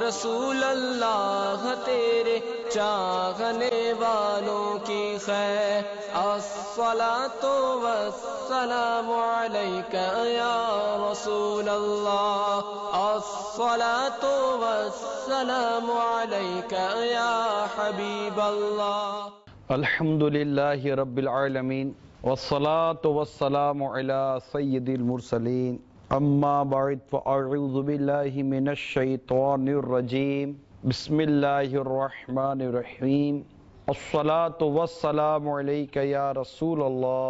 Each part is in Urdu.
रसूल अल्लाह तेरे चाहने वालों की खैर। अस्सलातु वस्सलामु अलैका या रसूल अल्लाह, अस्सलातु वस्सलामु अलैका या हबीब अल्लाह। अल्हम्दुलिल्लाहि रब्बिल आलमीन वस्सलातु वस्सलामु अला सय्यिदिल मुरसलीन अम्मा बाद फ़अऊज़ु बिल्लाहि मिनश शैतानिर रजीम बिस्मिल्लाहिर रहमानिर रहीम अस्सलातु वस्सलामु अलैका या रसूल अल्लाह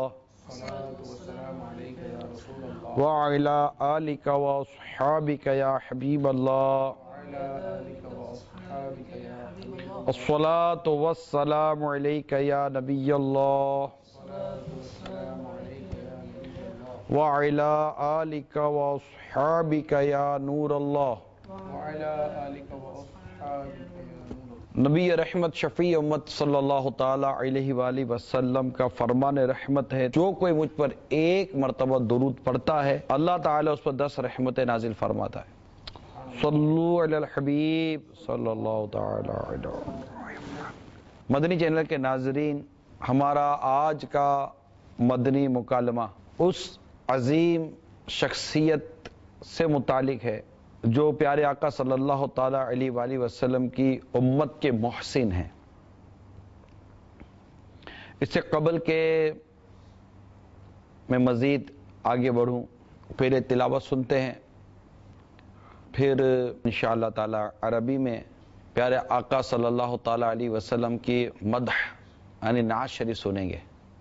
व अला आलिका व अस्हाबिका या हबीब अल्लाह। अस्सलातु वस्सलामु अलैका या नबी अल्लाह व अला आलिका व अस्हाबिका या नूर अल्लाह। नबी रहमत शफ़ी उम्मत सल्लल्लाहु ताला अलैहि वसल्लम का फरमान रहमत है, जो कोई मुझ पर एक मरतबा दुरूद पढ़ता है अल्लाह ताला उस पर 10 रहमतें नाजिल फरमाता है। सल्लु अलल हबीब सल्लल्लाहु ताला अलैहि वसल्लम। मदनी चैनल के नाजरीन, हमारा आज का मदनी मुकालमा उस अजीम शख्सियत से मुतालिक है जो प्यारे आका सल्लल्लाहु ताला अलैहि वसल्लम की उम्मत के मोहसिन हैं। इससे कबल के मैं मज़ीद आगे बढ़ूं, पहले तिलावत सुनते हैं, फिर इंशाअल्लाह ताला अरबी में प्यारे आका सल्लल्लाहु ताला अलैहि वसल्लम की मदह यानी नात शरीफ सुनेंगे,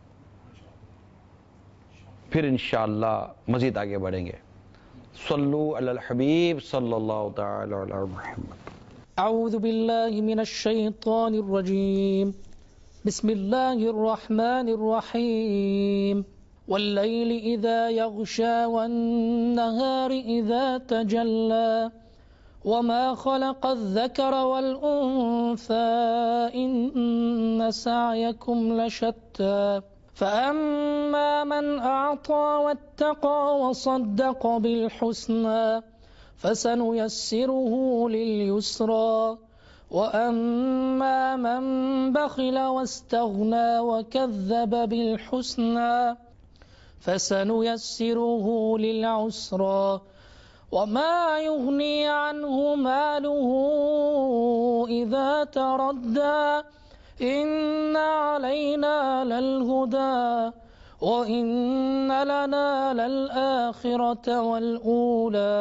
फिर इंशाअल्लाह मज़ीद आगे बढ़ेंगे। सल्लु अलल हबीब सल्लल्लाहु ताला अला मुहम्मद। अऊज़ु बिल्लाहि मिनश शैतानिर रजीम बिस्मिल्लाहिर रहमानिर रहीम वल्लैलि इज़ा यग़शा वन्नहारि इज़ा तजल्ला वमा खलक़ज़ ज़करा वल उन्सा इन्न सअयकुम लशत्ता फ़अम्मा मन अअता वत्तक़ा वصدق बिलहुस्ना फसनुयस्सिरुहु लिलयुस्रा वअम्मा मन बख़िल वस्तग़ना वकज़्ज़ब बिलहुस्ना फसनुयस्सिरुहु लिलउस्रा वमा युग़नी अन्हु मालुहु इज़ा तरद्दा इन्न अलैना ललहुदा व इन्न लना ललआखिरत वलऊला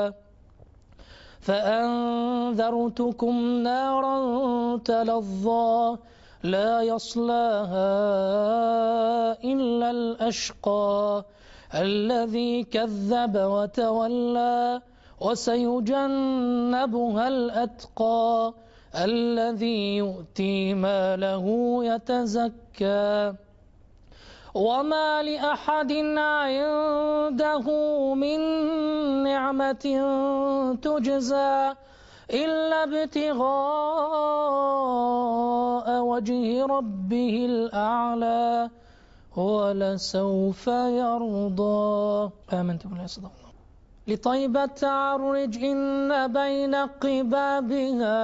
फ़अन्ज़रतुकुम नारन तलज़्ज़ा ला यस्लाहा इल्लल अश्क़ा अल्लज़ी कज़्ज़ब वतवल्ला वसयुजन्नबुहल अत्क़ा अल्लज़ी यु'ती मालहु यतज़क्का वमा लिअहदिन इंदहु मिन निअमतिन तुजज़ा इल्ला इब्तिग़ाअ वजहि रब्बिहिल अअला वलसौफ यर्दा। आमनतु बिल्लाहि सदक़ لطيبة عرج إن بين قبابها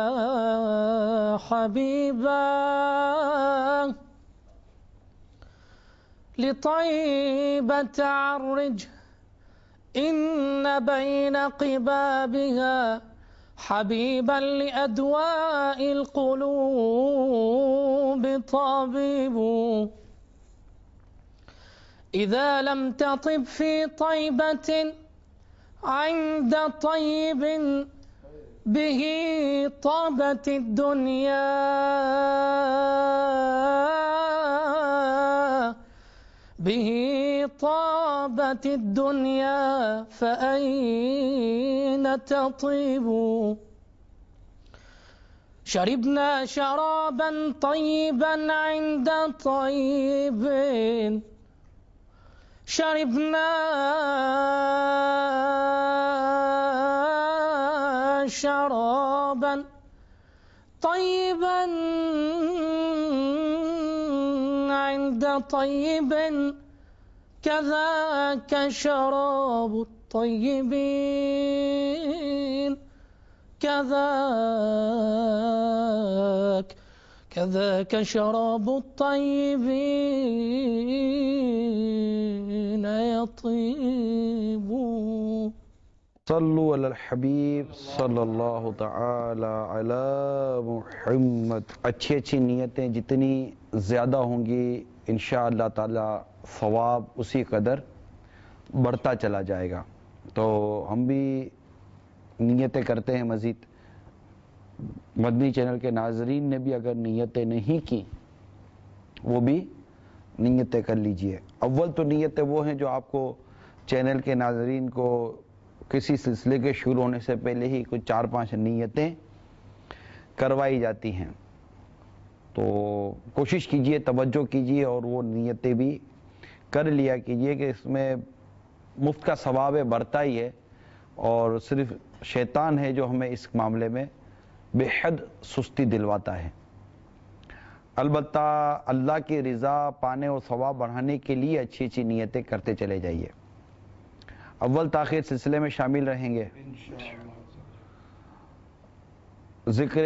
حبيبا لطيبة عرج إن بين قبابها حبيبا لأدواء القلوب طبيب إذا لم تطب في طيبة عند طيب به طابت الدنيا به طابت الدنيا فأين تطيب شربنا شرابا طيبا عند طيب شربنا شرابا طيبا عند طيب كذاك شراب الطيبين كذاك شراب الطيبين يطيب. صلو علی الحبیب صلی اللہ تعالی علی محمد. اچھی نیتیں جتنی زیادہ ہوں گی انشاءاللہ تعالی ثواب اسی قدر بڑھتا چلا جائے گا. تو ہم بھی نیتیں کرتے ہیں مزید. مدنی چینل کے ناظرین نے بھی اگر نیتیں نہیں کی وہ بھی نیتیں کر لیجئے. اول تو نیتیں وہ ہیں جو آپ کو چینل کے ناظرین کو کسی سلسلے کے شروع ہونے سے پہلے ہی کچھ 4-5 نیتیں کروائی جاتی ہیں. تو کوشش کیجئے, توجہ کیجئے اور وہ نیتیں بھی کر لیا کیجئے کہ اس میں مفت کا ثواب بڑھتا ہی ہے, اور صرف شیطان ہے جو ہمیں اس معاملے میں بے حد سستی دلواتا ہے. البتہ اللہ کی رضا پانے اور ثواب بڑھانے کے لیے اچھی اچھی نیتیں کرتے چلے جائیے. اول تاخیر سلسلے میں شامل رہیں گے. ذکر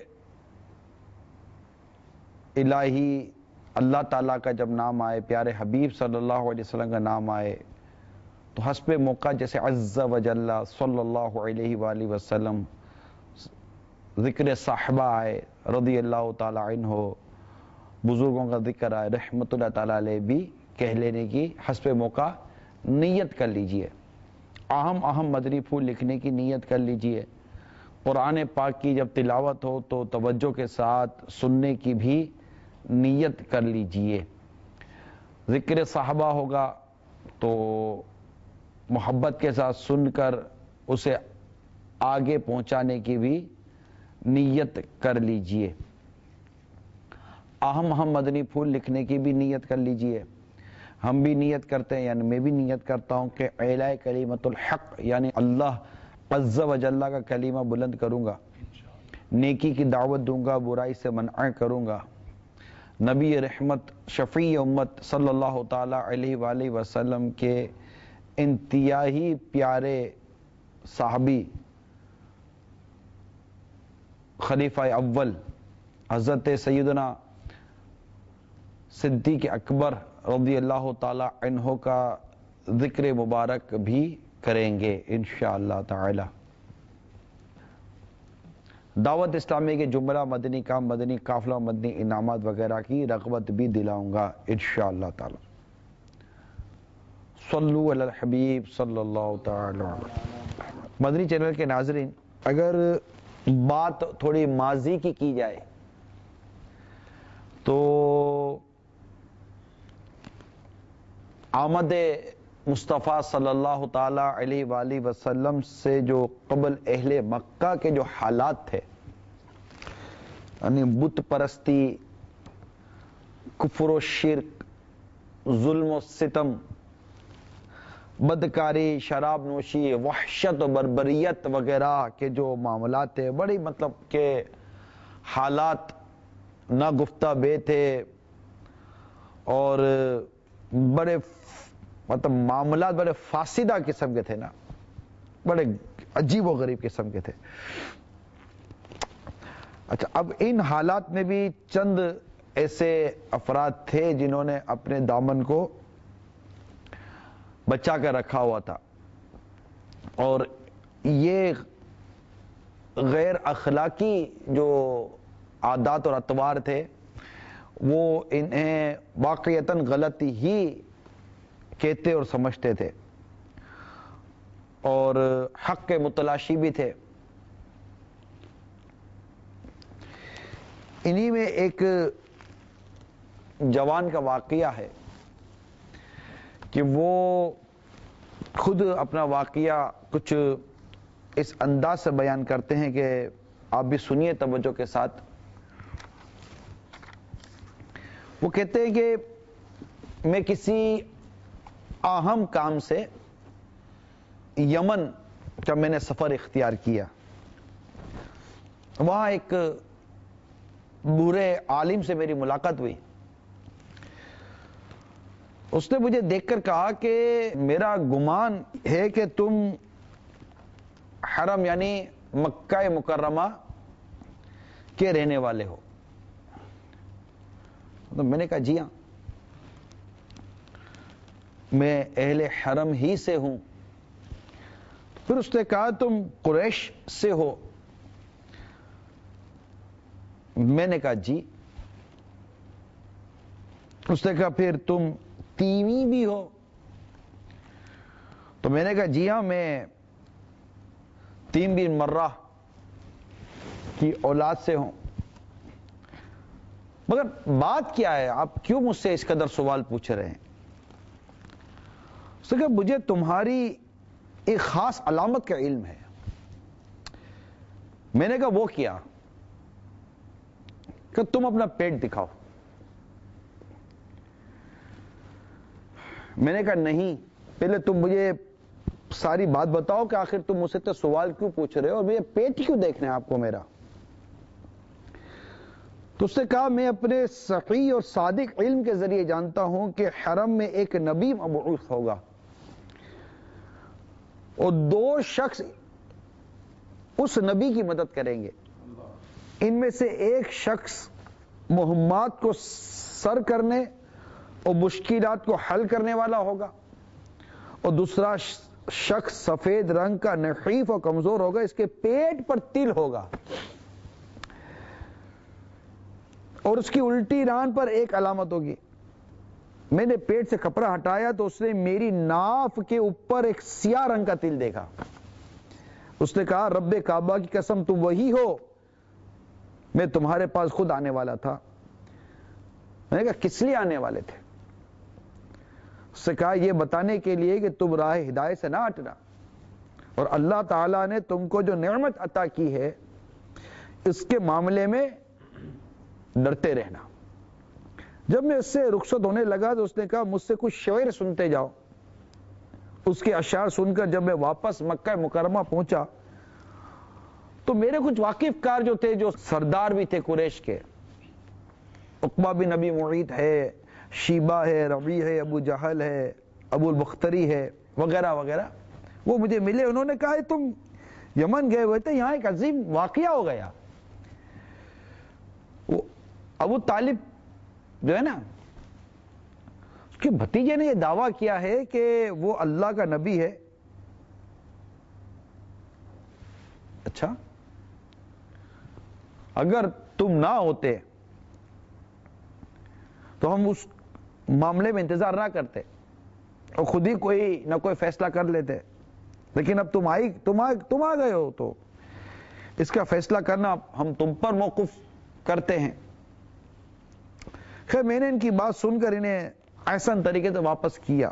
الہی اللہ تعالیٰ کا جب نام آئے, پیارے حبیب صلی اللہ علیہ وسلم کا نام آئے, تو حسب موقع جیسے عز و جل صلی اللہ علیہ وآلہ وسلم, ذکر صحابہ آئے رضی اللہ تعالیٰ عنہ, بزرگوں کا ذکر آئے رحمت اللہ تعالیٰ علیہ, بھی کہہ لینے کی حسب موقع نیت کر لیجئے. اہم مدنی پھول لکھنے کی نیت کر لیجئے. قرآن پاک کی جب تلاوت ہو تو توجہ کے ساتھ سننے کی بھی نیت کر لیجئے. ذکر صحابہ ہوگا تو محبت کے ساتھ سن کر اسے آگے پہنچانے کی بھی نیت کر لیجئے. اہم مدنی پھول لکھنے کی بھی نیت کر لیجئے. ہم بھی نیت کرتے ہیں, یعنی میں بھی نیت کرتا ہوں کہ اعلاء کلمت الحق, یعنی اللہ عز و جل کا کلمہ بلند کروں گا, نیکی کی دعوت دوں گا, برائی سے منع کروں گا. نبی رحمت شفیع امت صلی اللہ تعالی علیہ وآلہ وسلم کے انتہائی پیارے صحابی خلیفہ اول حضرت سیدنا صدیق اکبر رضی اللہ تعالی عنہ کا ذکر مبارک بھی کریں گے انشاءاللہ تعالی. دعوت اسلامی کے جملہ مدنی کام, مدنی قافلہ, مدنی انعامات وغیرہ کی رغبت بھی دلاؤں گا انشاءاللہ تعالی. صلو علی الحبیب صلی اللہ تعالی علیہ. مدنی چینل کے ناظرین, اگر بات تھوڑی ماضی کی جائے تو آمد مصطفیٰ صلی اللہ تعالی علیہ وآلہ وسلم سے جو قبل اہل مکہ کے جو حالات تھے, یعنی بت پرستی, کفر و شرک, ظلم و ستم, بدکاری, شراب نوشی, وحشت و بربریت وغیرہ کے جو معاملات تھے, بڑی مطلب کہ حالات نہ گفتہ بے تھے, اور بڑے مطلب معاملات بڑے فاسدہ قسم کے تھے نا, بڑے عجیب و غریب قسم کے تھے. اچھا, اب ان حالات میں بھی چند ایسے افراد تھے جنہوں نے اپنے دامن کو بچا کر رکھا ہوا تھا, اور یہ غیر اخلاقی جو عادات اور اطوار تھے وہ انہیں واقعتاً غلطی ہی کہتے اور سمجھتے تھے, اور حق کے متلاشی بھی تھے. انہی میں ایک جوان کا واقعہ ہے کہ وہ خود اپنا واقعہ کچھ اس انداز سے بیان کرتے ہیں کہ آپ بھی سنیے توجہ کے ساتھ. وہ کہتے ہیں کہ میں کسی اہم کام سے یمن کا میں نے سفر اختیار کیا. وہاں ایک بوڑھے عالم سے میری ملاقات ہوئی. اس نے مجھے دیکھ کر کہا کہ میرا گمان ہے کہ تم حرم یعنی مکہ مکرمہ کے رہنے والے ہو؟ تو میں نے کہا جی ہاں، میں اہل حرم ہی سے ہوں۔ پھر اس نے کہا تم قریش سے ہو؟ میں نے کہا جی۔ اس نے کہا پھر تم تیمی بھی ہو؟ تو میں نے کہا جی ہاں، میں تیم بن مرہ کی اولاد سے ہوں۔ مگر بات کیا ہے، آپ کیوں مجھ سے اس قدر سوال پوچھ رہے ہیں؟ اس نے کہا مجھے تمہاری ایک خاص علامت کا علم ہے۔ میں نے کہا وہ کیا؟ کہ تم اپنا پیٹ دکھاؤ۔ میں نے کہا نہیں، پہلے تم مجھے ساری بات بتاؤ کہ آخر تم مجھ سے سوال کیوں پوچھ رہے ہو اور مجھے پیٹ کیوں دیکھنا ہے آپ کو میرا؟ تو اس نے کہا میں اپنے صحیح اور صادق علم کے ذریعے جانتا ہوں کہ حرم میں ایک نبی مبعوث ہوگا اور 2 شخص اس نبی کی مدد کریں گے۔ ان میں سے ایک شخص مہمات کو سر کرنے اور مشکلات کو حل کرنے والا ہوگا اور دوسرا شخص سفید رنگ کا نحیف اور کمزور ہوگا، اس کے پیٹ پر تل ہوگا اور اس کی الٹی ران پر ایک علامت ہوگی۔ میں نے پیٹ سے کپڑا ہٹایا تو اس نے میری ناف کے اوپر ایک سیاہ رنگ کا تل دیکھا۔ اس نے کہا رب کعبہ کی قسم تم وہی ہو؟ میں تمہارے پاس خود آنے والا تھا۔ میں نے کہا کس لیے آنے والے تھے؟ اس نے کہا یہ بتانے کے لیے کہ تم راہ ہدایت سے نہ ہٹنا اور اللہ تعالیٰ نے تم کو جو نعمت عطا کی ہے اس کے معاملے میں ڈرتے رہنا۔ جب میں اس سے رخصت ہونے لگا تو اس نے کہا مجھ سے کچھ شعر سنتے جاؤ۔ اس کے اشعار سن کر جب میں واپس مکہ مکرمہ پہنچا تو میرے کچھ واقف کار جو تھے، جو سردار بھی تھے قریش کے، عقبہ بن ابی معیط ہے، شیبہ ہے، ربیع ہے، ابو جہل ہے، ابو البختری ہے، وغیرہ وغیرہ، وہ مجھے ملے۔ انہوں نے کہا تم یمن گئے ہوئے تھے، یہاں ایک عظیم واقعہ ہو گیا۔ وہ ابو طالب جو ہے نا، اس کے بھتیجے نے یہ دعویٰ کیا ہے کہ وہ اللہ کا نبی ہے۔ اچھا، اگر تم نہ ہوتے تو ہم اس معاملے میں انتظار نہ کرتے اور خود ہی کوئی نہ کوئی فیصلہ کر لیتے، لیکن اب تم آ گئے ہو تو اس کا فیصلہ کرنا ہم تم پر موقوف کرتے ہیں۔ خیر میں نے ان کی بات سن کر انہیں احسن طریقے سے واپس کیا۔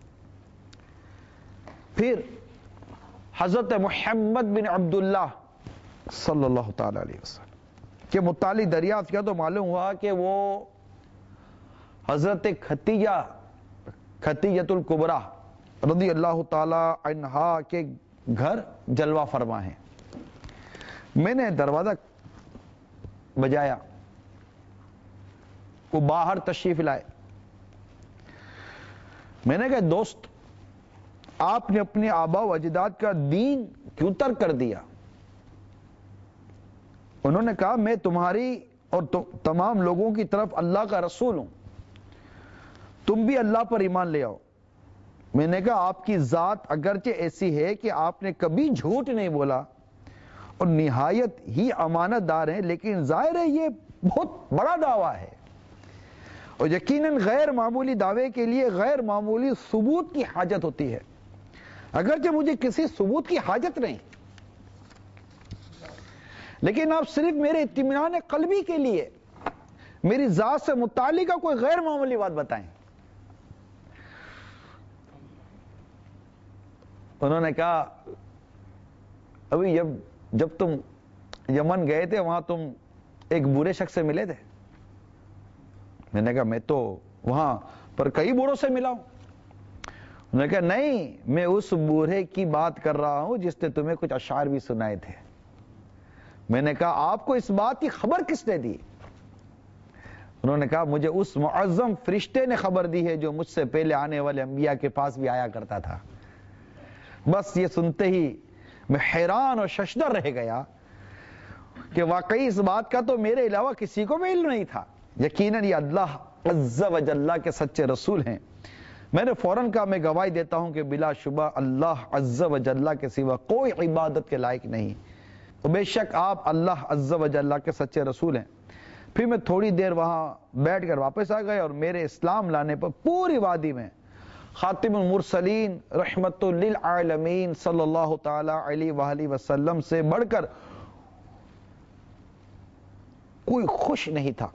پھر حضرت محمد بن عبداللہ صلی اللہ تعالی علیہ وسلم کے متعلق دریافت کیا تو معلوم ہوا کہ وہ حضرت خدیجہ الکبریٰ رضی اللہ تعالی عنہا کے گھر جلوہ فرما ہیں۔ میں نے دروازہ بجایا، وہ باہر تشریف لائے۔ میں نے کہا دوست آپ نے اپنے آبا و اجداد کا دین کیوں ترک کر دیا؟ انہوں نے کہا میں تمہاری اور تمام لوگوں کی طرف اللہ کا رسول ہوں، تم بھی اللہ پر ایمان لے آؤ۔ میں نے کہا آپ کی ذات اگرچہ ایسی ہے کہ آپ نے کبھی جھوٹ نہیں بولا اور نہایت ہی امانت دار ہیں، لیکن ظاہر ہے یہ بہت بڑا دعویٰ ہے اور یقیناً غیر معمولی دعوے کے لیے غیر معمولی ثبوت کی حاجت ہوتی ہے، اگرچہ مجھے کسی ثبوت کی حاجت نہیں، لیکن آپ صرف میرے اطمینان قلبی کے لیے میری ذات سے متعلقہ کوئی غیر معمولی بات بتائیں۔ انہوں نے کہا ابھی جب تم یمن گئے تھے وہاں تم ایک بوڑھے شخص سے ملے تھے؟ میں نے کہا میں تو وہاں پر کئی بوڑھوں سے ملا ہوں۔ انہوں نے کہا نہیں، میں اس بوڑھے کی بات کر رہا ہوں جس نے تمہیں کچھ اشعار بھی سنائے تھے۔ میں نے کہا آپ کو اس بات کی خبر کس نے دی؟ انہوں نے کہا مجھے اس معظم فرشتے نے خبر دی ہے جو مجھ سے پہلے آنے والے انبیاء کے پاس بھی آیا کرتا تھا۔ بس یہ سنتے ہی میں حیران اور ششدر رہ گیا کہ واقعی اس بات کا تو میرے علاوہ کسی کو بھی علم نہیں تھا. یقیناً یہ اللہ عز و جل کے سچے رسول ہیں. میں نے فوراً کہا میں گواہی دیتا ہوں کہ بلا شبہ اللہ عز و جل کے سوا کوئی عبادت کے لائق نہیں، اور بے شک آپ اللہ عز و جل کے سچے رسول ہیں. پھر میں تھوڑی دیر وہاں بیٹھ کر واپس آ گئے اور میرے اسلام لانے پر پوری وادی میں خاتم المرسلین رحمت للعالمین صلی اللہ تعالی علیہ وآلہ وسلم سے بڑھ کر کوئی خوش نہیں تھا.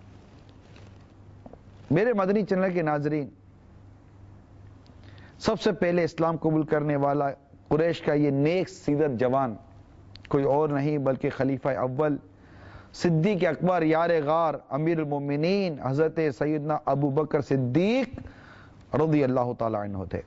میرے مدنی چینل کے ناظرین، سب سے پہلے اسلام قبول کرنے والا قریش کا یہ نیک سیرت جوان کوئی اور نہیں بلکہ خلیفہ اول صدیق اکبر یار غار امیر المومنین حضرت سیدنا ابو بکر صدیق رضی اللہ تعالی عنہ تھے،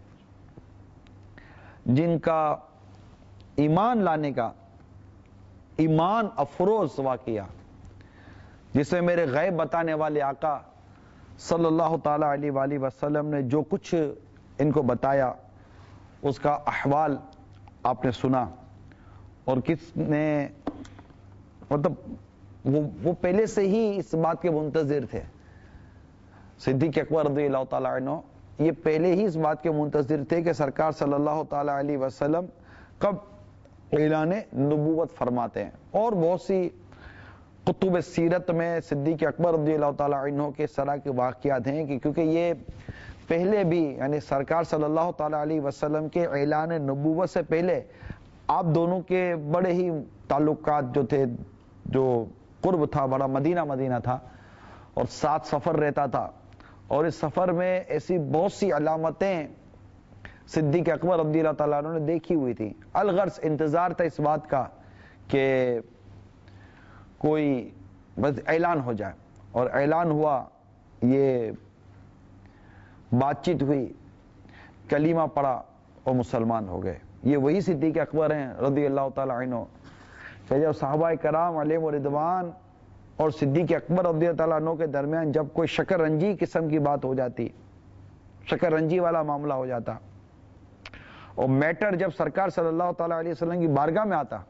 جن کا ایمان لانے کا ایمان افروز واقعہ، جس میں میرے غیب بتانے والے آقا صلی اللہ تعالی علیہ وآلہ وسلم نے جو کچھ ان کو بتایا اس کا احوال آپ نے سنا، اور کس نے مطلب وہ پہلے سے ہی اس بات کے منتظر تھے. صدیق اکبر رضی اللہ تعالی عنہ یہ پہلے ہی اس بات کے منتظر تھے کہ سرکار صلی اللہ تعالی علیہ وسلم کب اعلان نبوت فرماتے ہیں. اور بہت سی کتب سیرت میں صدیق اکبر رضی اللہ تعالی عنہ کے اس طرح کے واقعات ہیں کہ کیونکہ یہ پہلے بھی یعنی سرکار صلی اللہ تعالی علیہ وسلم کے اعلان نبوت سے پہلے آپ دونوں کے بڑے ہی تعلقات جو تھے، جو قرب تھا، بڑا مدینہ تھا اور ساتھ سفر رہتا تھا، اور اس سفر میں ایسی بہت سی علامتیں صدیق اکبر رضی اللہ تعالیٰ عنہ نے دیکھی ہوئی تھی. الغرض انتظار تھا اس بات کا کہ کوئی بس اعلان ہو جائے، اور اعلان ہوا، یہ بات چیت ہوئی، کلمہ پڑھا اور مسلمان ہو گئے. یہ وہی صدیق اکبر ہیں رضی اللہ تعالیٰ عنہ کہ جب صحابہ کرام علیہم رضوان اور صدیق اکبر رضی اللہ تعالیٰ عنہ کے درمیان جب کوئی شکر رنجی قسم کی بات ہو جاتی، شکر رنجی والا معاملہ ہو جاتا، اور میٹر جب سرکار صلی اللہ تعالیٰ علیہ وسلم کی بارگاہ میں آتا،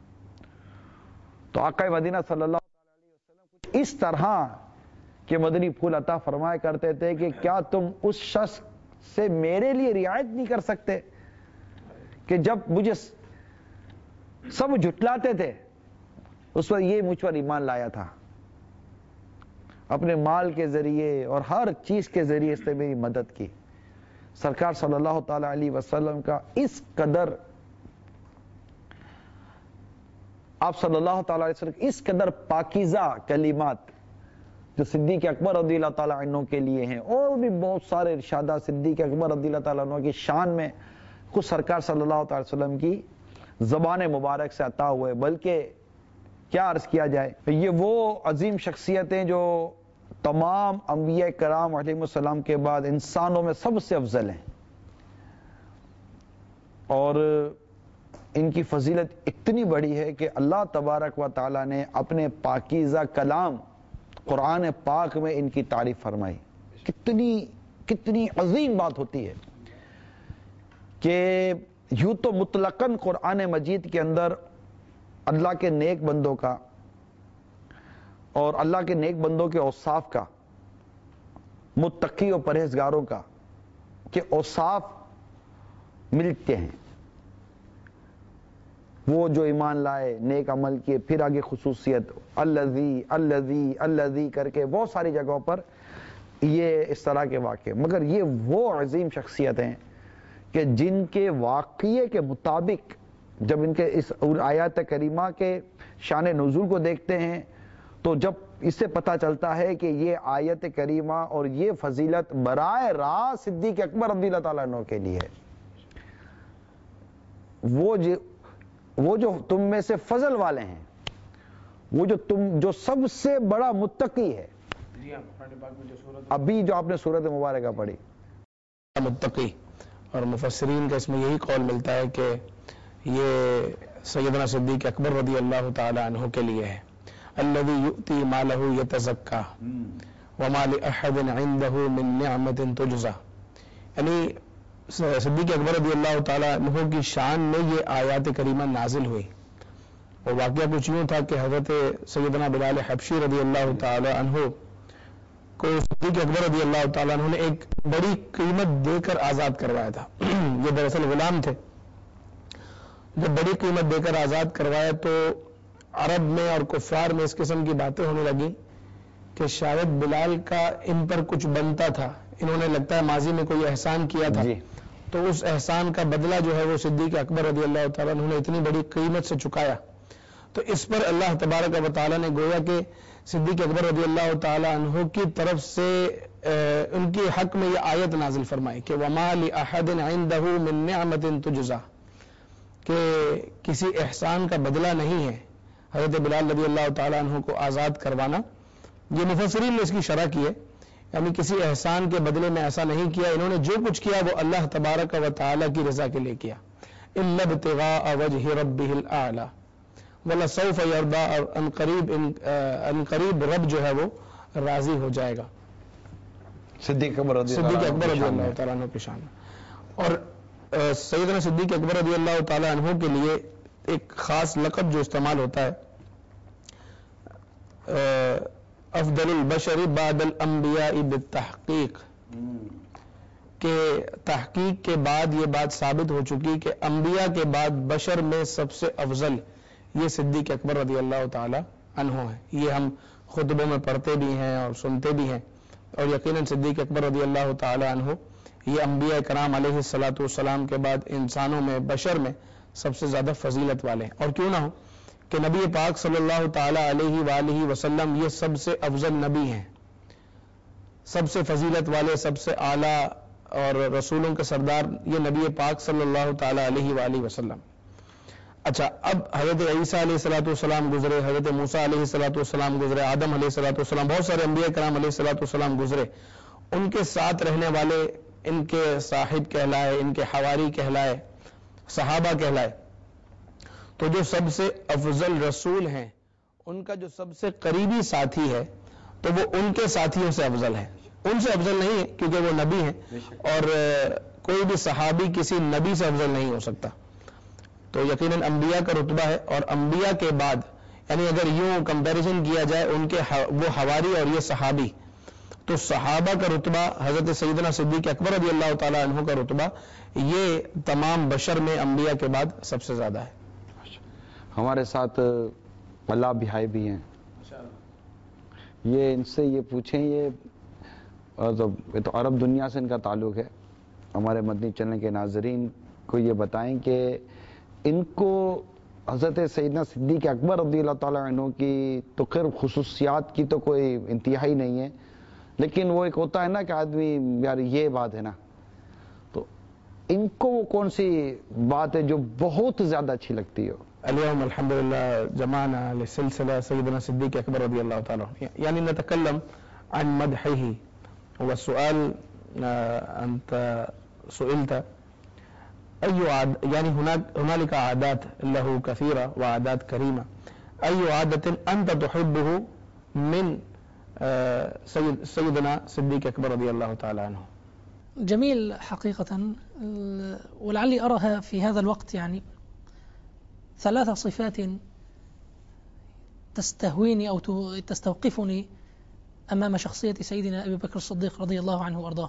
تو آقا مدینہ صلی اللہ تعالیٰ علیہ وسلم کچھ اس طرح کے مدنی پھول عطا فرمایا کرتے تھے کہ کیا تم اس شخص سے میرے لیے رعایت نہیں کر سکتے کہ جب مجھے سب جھٹلاتے تھے اس وقت یہ مجھ پر ایمان لایا تھا، اپنے مال کے ذریعے اور ہر چیز کے ذریعے اس نے میری مدد کی. سرکار صلی اللہ تعالی علیہ وسلم کا اس قدر آپ صلی اللہ تعالی علیہ وسلم اس قدر پاکیزہ کلمات جو صدیق اکبر رضی اللہ تعالیٰ عنہ کے لیے ہیں، اور بھی بہت سارے ارشادات صدیق اکبر رضی اللہ تعالیٰ عنہ کی شان میں کچھ سرکار صلی اللہ تعالی وسلم کی زبان مبارک سے عطا ہوئے. بلکہ کیا عرض کیا جائے، یہ وہ عظیم شخصیتیں جو تمام انبیاء کرام علیہ السلام کے بعد انسانوں میں سب سے افضل ہیں، اور ان کی فضیلت اتنی بڑی ہے کہ اللہ تبارک و تعالی نے اپنے پاکیزہ کلام قرآن پاک میں ان کی تعریف فرمائی. کتنی عظیم بات ہوتی ہے کہ یوں تو مطلقاً قرآن مجید کے اندر اللہ کے نیک بندوں کا اور اللہ کے نیک بندوں کے اوصاف کا، متقی و پرہیزگاروں کا کہ اوصاف ملتے ہیں. وہ جو ایمان لائے، نیک عمل کیے، پھر آگے خصوصیت الذی کر کے بہت ساری جگہوں پر یہ اس طرح کے واقع. مگر یہ وہ عظیم شخصیت ہیں کہ جن کے واقعے کے مطابق جب ان کے اس آیات کریمہ کے شان نزول کو دیکھتے ہیں تو جب اس سے پتہ چلتا ہے کہ یہ آیت کریمہ اور یہ فضیلت براہ راست صدیق اکبر رضی اللہ تعالیٰ عنہ کے لیے ہے. وہ جو تم میں سے فضل والے ہیں، وہ جو سب سے بڑا متقی ہے. ابھی جو آپ نے سورت مبارکہ پڑھی متقی، اور مفسرین کا اس میں یہی قول ملتا ہے کہ یہ سیدنا صدیق اکبر رضی اللہ تعالی عنہ کے لیے ہے. الذی یؤتی مالہ یتزکا وما لأحد عنده من نعمت تجزا، یعنی صدیق اکبر رضی اللہ تعالیٰ عنہ کی شان میں یہ آیات کریمہ نازل ہوئی. اور واقعہ کچھ یوں تھا کہ حضرت سیدنا بلال حبشی رضی اللہ تعالیٰ عنہ کو صدیق اکبر رضی اللہ تعالیٰ عنہ نے ایک بڑی قیمت دے کر آزاد کروایا تھا. یہ دراصل غلام تھے. جب بڑی قیمت دے کر آزاد کروایا تو عرب میں اور کفار میں اس قسم کی باتیں ہونے لگی کہ شاید بلال کا ان پر کچھ بنتا تھا. انہوں نے لگتا ہے ماضی میں کوئی احسان کیا تھا تو اس احسان کا بدلہ جو ہے وہ صدیق اکبر رضی اللہ تعالیٰ عنہ نے اتنی بڑی قیمت سے چکایا. تو اس پر اللہ تبارک و تعالیٰ نے گویا کہ صدیق اکبر رضی اللہ تعالیٰ عنہ کی طرف سے ان کے حق میں یہ آیت نازل فرمائی کہ وَمَا لِأَحَدٍ عِنْدَهُ مِن نِعْمَةٍ تُجْزَى، کہ کسی احسان کا بدلہ نہیں ہے حضرت بلال رضی اللہ تعالیٰ عنہ کو آزاد کروانا. یہ مفسرین نے اس کی شرح کی ہے، یعنی کسی احسان کے بدلے میں ایسا نہیں کیا. انہوں نے جو کچھ کیا وہ اللہ تبارک و تعالیٰ کی رضا کے لیے کیا. إِلَّا ابْتِغَاءَ وَجْهِ رَبِّهِ الْأَعْلَى وَلَسَوْفَ يَرْضَىٰ، ان قریب رب جو ہے وہ راضی ہو جائے گا. صدیق اکبر رضی اللہ تعالیٰ عنہ کی شان. اور سیدنا صدیق اکبر رضی اللہ تعالیٰ عنہ کے لیے ایک خاص لقب جو استعمال ہوتا ہے، افضل البشر بعد الانبیاء بالتحقیق، کہ تحقیق کے بعد یہ بات ثابت ہو چکی کہ انبیاء کے بعد بشر میں سب سے افضل یہ صدیق اکبر رضی اللہ تعالی عنہ ہے. یہ ہم خطبوں میں پڑھتے بھی ہیں اور سنتے بھی ہیں. اور یقیناً صدیق اکبر رضی اللہ تعالی عنہ یہ انبیاء کرام علیہ الصلاۃ والسلام کے بعد انسانوں میں بشر میں سب سے زیادہ فضیلت والے ہیں. اور کیوں نہ ہو کہ نبی پاک صلی اللہ تعالی علیہ وآلہ وسلم یہ سب سے افضل نبی ہیں، سب سے فضیلت والے، سب سے اعلیٰ اور رسولوں کے سردار یہ نبی پاک صلی اللہ تعالی علیہ وآلہ وسلم. اچھا، اب حضرت عیسیٰ علیہ الصلوۃ والسلام گزرے، حضرت موسیٰ علیہ الصلوۃ والسلام گزرے، آدم علیہ الصلوۃ والسلام، بہت سارے انبیاء کرام علیہ الصلوۃ والسلام گزرے. ان کے ساتھ رہنے والے ان کے صاحب کہلائے، ان کے حواری کہلائے، صحابہ کہلائے. تو جو سب سے افضل رسول ہیں ان کا جو سب سے قریبی ساتھی ہے تو وہ ان کے ساتھیوں سے افضل ہے، ان سے افضل نہیں ہے کیونکہ وہ نبی ہیں. اور کوئی بھی صحابی کسی نبی سے افضل نہیں ہو سکتا. تو یقیناً انبیاء کا رتبہ ہے. اور انبیاء کے بعد یعنی اگر یوں کمپیریزن کیا جائے ان کے وہ حواری اور یہ صحابی، تو صحابہ کا رتبہ حضرت سیدنا صدیق اکبر رضی اللہ تعالی عنہ کا رتبہ یہ تمام بشر میں انبیاء کے بعد سب سے زیادہ ہے. ہمارے ساتھ اللہ بھائی بھی ہیں، یہ ان سے یہ پوچھیں، یہ تو عرب دنیا سے ان کا تعلق ہے. ہمارے مدنی چینل کے ناظرین کو یہ بتائیں کہ ان کو حضرت سیدنا صدیق اکبر رضی اللہ تعالیٰ عنہ کی تو خیر خصوصیات کی تو کوئی انتہائی نہیں ہے، لیکن وہ ایک ہوتا ہے نا کہ آدمی یار یہ بات ہے نا، تو ان کو وہ کون سی بات ہے جو بہت زیادہ اچھی لگتی ہو؟ اليوم الحمد لله جمعنا لسلسلة سيدنا صديق أكبر رضي الله تعالى يعني نتكلم عن مدحه. والسؤال أنت سئلت يعني هنالك عادات له كثيرة وعادات كريمة، أي عادة أنت تحبه من سيدنا صديق أكبر رضي الله تعالى عنه؟ جميل حقيقة، ولعلي أراها في هذا الوقت يعني 3 صفات تستهويني أو تستوقفني أمام شخصية سيدنا أبي بكر الصديق رضي الله عنه وأرضاه.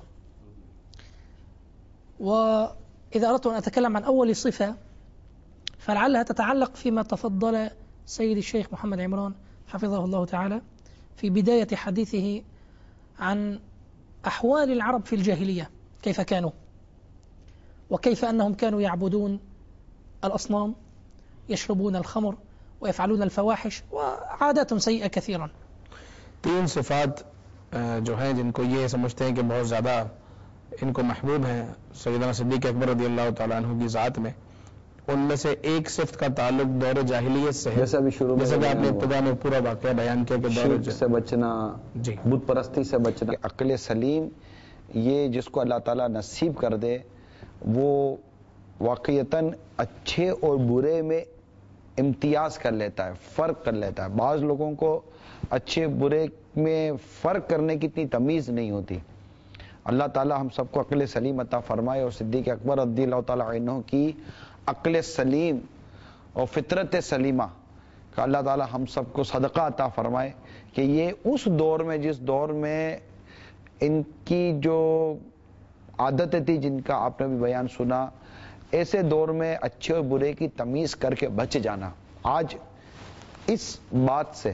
وإذا أردت أن أتكلم عن أول صفة فلعلها تتعلق فيما تفضل سيد الشيخ محمد عمران حفظه الله تعالى في بداية حديثه عن أحوال العرب في الجاهلية، كيف كانوا وكيف أنهم كانوا يعبدون الأصنام، يشربون الخمر ويفعلون الفواحش وعادات سيئة كثيرا. 3 صفات جو ہیں جن کو یہ سمجھتے ہیں کہ بہت زیادہ ان کو محبوب ہیں سیدنا صدیق اکبر رضی اللہ تعالیٰ عنہ کی ذات میں، ان میں سے ایک صفت کا تعلق دور جاہلیت سے ہے، جیسا کہ آپ نے ابتدا میں پورا واقعہ بیان کیا کہ شرک سے بچنا، بت پرستی سے بچنا. عقل سلیم یہ جس کو اللہ تعالیٰ نصیب کر دے وہ واقعتاً اچھے اور برے میں امتیاز کر لیتا ہے، فرق کر لیتا ہے. بعض لوگوں کو اچھے برے میں فرق کرنے کی اتنی تمیز نہیں ہوتی. اللہ تعالی ہم سب کو عقل سلیم عطا فرمائے اور صدیق اکبر رضی اللہ تعالی عنہ کی عقل سلیم اور فطرت سلیمہ کا اللہ تعالی ہم سب کو صدقہ عطا فرمائے کہ یہ اس دور میں جس دور میں ان کی جو عادتیں تھی جن کا آپ نے بھی بیان سنا، ایسے دور میں اچھے اور برے کی تمیز کر کے بچ جانا، آج اس بات سے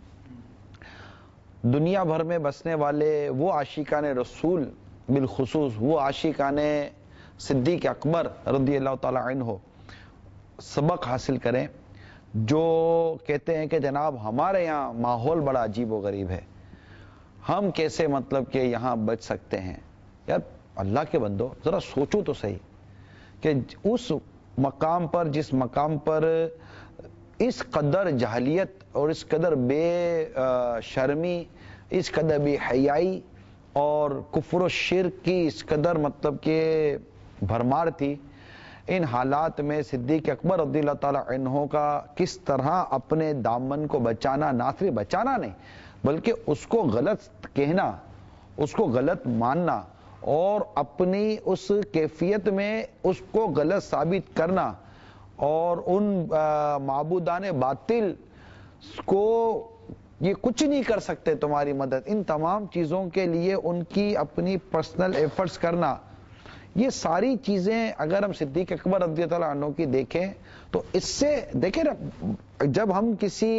دنیا بھر میں بسنے والے وہ عاشقان رسول بالخصوص وہ عاشقان صدیق اکبر رضی اللہ تعالی عنہ سبق حاصل کریں، جو کہتے ہیں کہ جناب ہمارے یہاں ماحول بڑا عجیب و غریب ہے، ہم کیسے مطلب کہ یہاں بچ سکتے ہیں۔ یار اللہ کے بندو ذرا سوچو تو صحیح کہ اس مقام پر جس مقام پر اس قدر جہلیت اور اس قدر بے شرمی، اس قدر بے حیائی اور کفر و شرک کی اس قدر مطلب کہ بھرمار تھی، ان حالات میں صدیق اکبر رضی اللہ تعالی عنہ کا کس طرح اپنے دامن کو بچانا، نہ صرف بچانا نہیں بلکہ اس کو غلط کہنا، اس کو غلط ماننا اور اپنی اس کیفیت میں اس کو غلط ثابت کرنا اور ان معبودان باطل کو یہ کچھ نہیں کر سکتے تمہاری مدد، ان تمام چیزوں کے لیے ان کی اپنی پرسنل ایفرٹس کرنا، یہ ساری چیزیں اگر ہم صدیق اکبر رضی اللہ عنہ کی دیکھیں تو اس سے دیکھیں نا، جب ہم کسی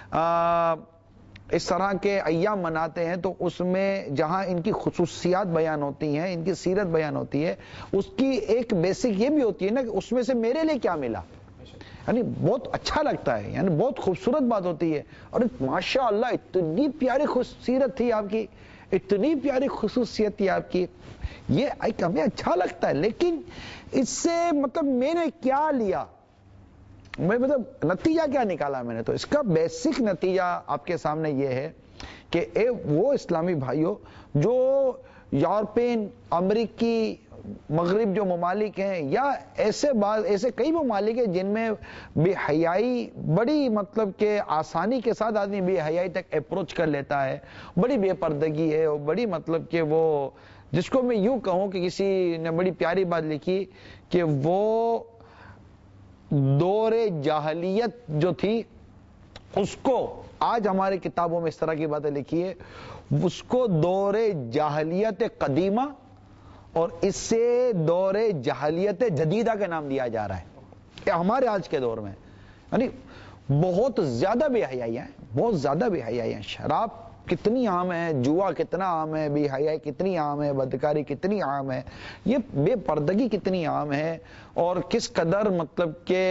اس طرح کے ایام مناتے ہیں تو اس میں جہاں ان کی خصوصیات بیان ہوتی ہیں، ان کی سیرت بیان ہوتی ہے، اس کی ایک بیسک یہ بھی ہوتی ہے نا کہ اس میں سے میرے لیے کیا ملا، یعنی بہت اچھا لگتا ہے، یعنی بہت خوبصورت بات ہوتی ہے، اور ماشاء اللہ اتنی پیاری سیرت تھی آپ کی، اتنی پیاری خصوصیت تھی آپ کی، یہ ہمیں اچھا لگتا ہے، لیکن اس سے مطلب میں نے کیا لیا، میں مطلب نتیجہ کیا نکالا میں نے؟ تو اس کا بیسک نتیجہ آپ کے سامنے یہ ہے کہ وہ اسلامی بھائیوں جو یورپین، امریکی، مغرب جو ممالک ہیں یا ایسے کئی ممالک ہیں جن میں بے حیائی بڑی مطلب کہ آسانی کے ساتھ آدمی بے حیائی تک اپروچ کر لیتا ہے، بڑی بے پردگی ہے اور بڑی مطلب کہ وہ جس کو میں یوں کہوں کہ کسی نے بڑی پیاری بات لکھی کہ وہ دور جاہلیت جو تھی اس کو آج ہماری کتابوں میں اس طرح کی باتیں لکھی ہے، اس کو دور جاہلیت قدیمہ اور اس سے دور جاہلیت جدیدہ کا نام دیا جا رہا ہے کہ ہمارے آج کے دور میں یعنی بہت زیادہ بے حیائیاں ہیں، بہت زیادہ بے حیائیاں، شراب کتنی عام ہے، جوا کتنا عام ہے، بے حیائی کتنی عام ہے، بدکاری کتنی عام ہے، یہ بے پردگی کتنی عام ہے، اور کس قدر مطلب کہ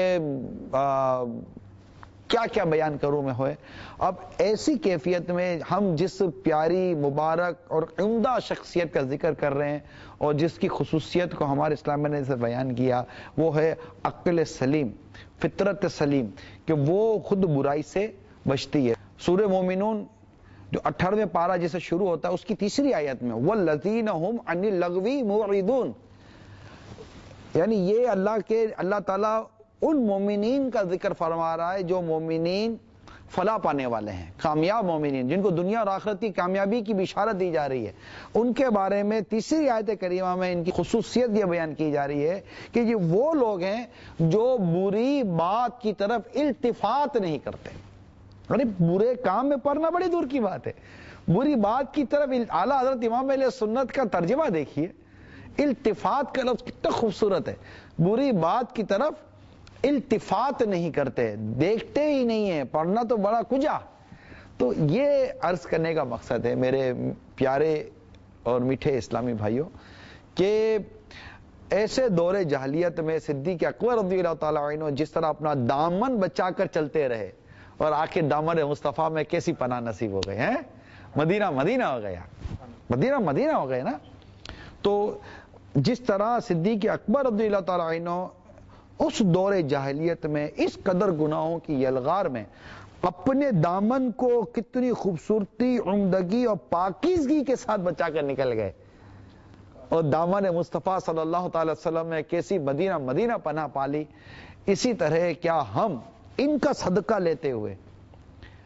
کیا کیا بیان کروں میں ہوئے۔ اب ایسی کیفیت میں ہم جس پیاری مبارک اور عمدہ شخصیت کا ذکر کر رہے ہیں اور جس کی خصوصیت کو ہمارے اسلام نے سے بیان کیا وہ ہے عقل سلیم، فطرت سلیم، کہ وہ خود برائی سے بچتی ہے۔ سورہ مومنون جو 18ویں پارہ جسے شروع ہوتا ہے اس کی تیسری آیت میں وَالَّذِينَ هُمْ عَنِ اللَّغْوِ مُعْرِضُونَ، یعنی یہ اللہ تعالیٰ ان مومنین کا ذکر فرما رہا ہے جو مومنین فلاح پانے والے ہیں، کامیاب مومنین جن کو دنیا اور آخرت کی کامیابی کی بشارت دی جا رہی ہے، ان کے بارے میں تیسری آیت کریمہ میں ان کی خصوصیت یہ بیان کی جا رہی ہے کہ یہ وہ لوگ ہیں جو بری بات کی طرف التفات نہیں کرتے، یعنی برے کام میں پڑنا بڑی دور کی بات ہے، بری بات کی طرف اعلیٰ حضرت امام علیہ سنت کا ترجمہ دیکھیے، التفات کا لفظ کتنا خوبصورت ہے، بری بات کی طرف التفات نہیں کرتے، دیکھتے ہی نہیں ہیں، پڑھنا تو بڑا کجا۔ تو یہ عرض کرنے کا مقصد ہے میرے پیارے اور میٹھے اسلامی بھائیوں کہ ایسے دور جاہلیت میں صدیق اکبر رضی اللہ تعالیٰ عنہ جس طرح اپنا دامن بچا کر چلتے رہے اور آخر دامن مصطفیٰ میں کیسی پناہ نصیب ہو گئے ہیں، مدینہ مدینہ ہو گیا، مدینہ مدینہ ہو گئے نا۔ تو جس طرح صدیق اکبر رضی اللہ تعالیٰ عنہ اس دور جاہلیت میں اس قدر گناہوں کی یلغار میں اپنے دامن کو کتنی خوبصورتی، عمدگی اور پاکیزگی کے ساتھ بچا کر نکل گئے، اور دامن مصطفیٰ صلی اللہ تعالی وسلم میں کیسی مدینہ مدینہ پناہ پالی، اسی طرح کیا ہم ان کا صدقہ لیتے ہوئے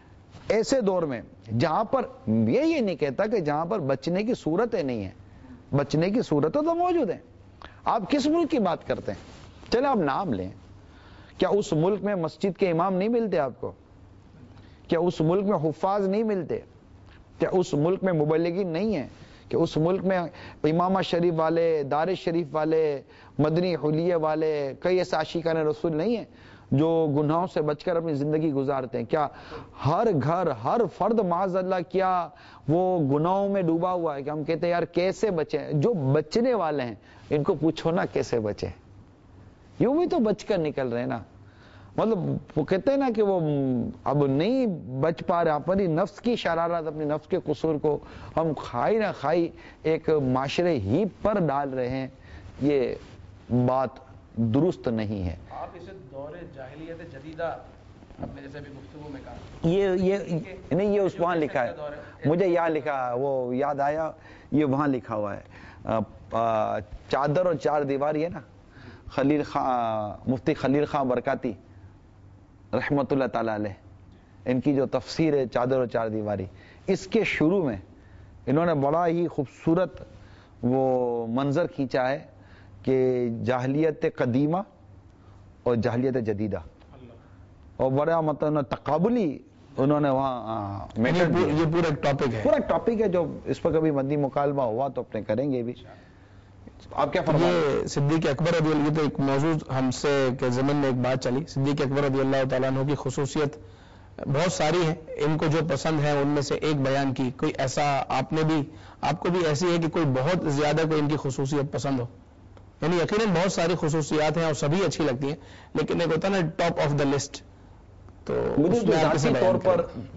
ایسے دور میں جہاں پر یہ نہیں کہتا کہ جہاں پر بچنے کی صورتیں نہیں ہیں، بچنے کی صورتیں تو موجود ہیں. آپ کس ملک کی بات کرتے ہیں؟ چلے آپ نام لیں. کیا اس ملک میں مسجد کے امام نہیں ملتے آپ کو؟ کیا اس ملک میں حفاظ نہیں ملتے؟ کیا اس ملک میں مبلغین نہیں ہیں؟ کہ اس ملک میں امامہ شریف والے، دار شریف والے، مدنی حلیے والے، کئی ایسے عاشقان رسول نہیں ہیں جو گناہوں سے بچ کر اپنی زندگی گزارتے ہیں؟ کیا ہر گھر، ہر فرد معاذ اللہ کیا وہ گناہوں میں ڈوبا ہوا ہے کہ ہم کہتے ہیں یار کیسے بچیں؟ جو بچنے والے ہیں ان کو پوچھو نا کیسے بچیں. یوں بھی تو بچ کر نکل رہے ہیں نا. مطلب وہ کہتے ہیں نا کہ وہ اب نہیں بچ پا رہے. اپنی نفس کی شرارت، اپنی نفس کے قصور کو ہم کھائی نہ کھائی ایک معاشرے ہی پر ڈال رہے ہیں. یہ بات درست نہیں ہے. آپ اسے دور جاہلیت جدیدہ اپنے جیسے بھی گفتگو میں کہا، یہ نہیں، یہ اس وہاں لکھا ہے، مجھے یہاں لکھا، وہ یاد آیا، یہ وہاں لکھا ہوا ہے. چادر اور چار دیواری ہے نا، خلیل خان، مفتی خلیل خان برکاتی رحمت اللہ تعالی علیہ، ان کی جو تفسیر ہے چادر اور چار دیواری، اس کے شروع میں انہوں نے بڑا ہی خوبصورت وہ منظر کھینچا ہے کہ جاہلیت قدیمہ اور جاہلیت جدیدہ، اور بڑا مطلب تقابلی انہوں نے وہاں یہ پورا ٹاپک ہے، پورا ٹاپک ہے جو اس پر کبھی مدنی مکالمہ ہوا تو اپنے کریں گے بھی. آپ کیا فرمائیں؟ یہ صدیق اکبر رضی اللہ، یہ تو ایک موضوع ہم سے کے ضمن میں ایک بات چلی. صدیق اکبر رضی اللہ تعالیٰ عنہ کی خصوصیت بہت ساری ہیں، ان کو جو پسند ہے ان میں سے ایک بیان کی. کوئی ایسا آپ کو بھی ایسی ہے کہ کوئی بہت زیادہ کوئی ان کی خصوصیت پسند ہو؟ یعنی یقیناً بہت ساری خصوصیات ہیں اور سبھی اچھی لگتی ہیں، لیکن ایک ہوتا ہے نا ٹاپ آف دا لسٹ. تو مجھے ذاتی طور پر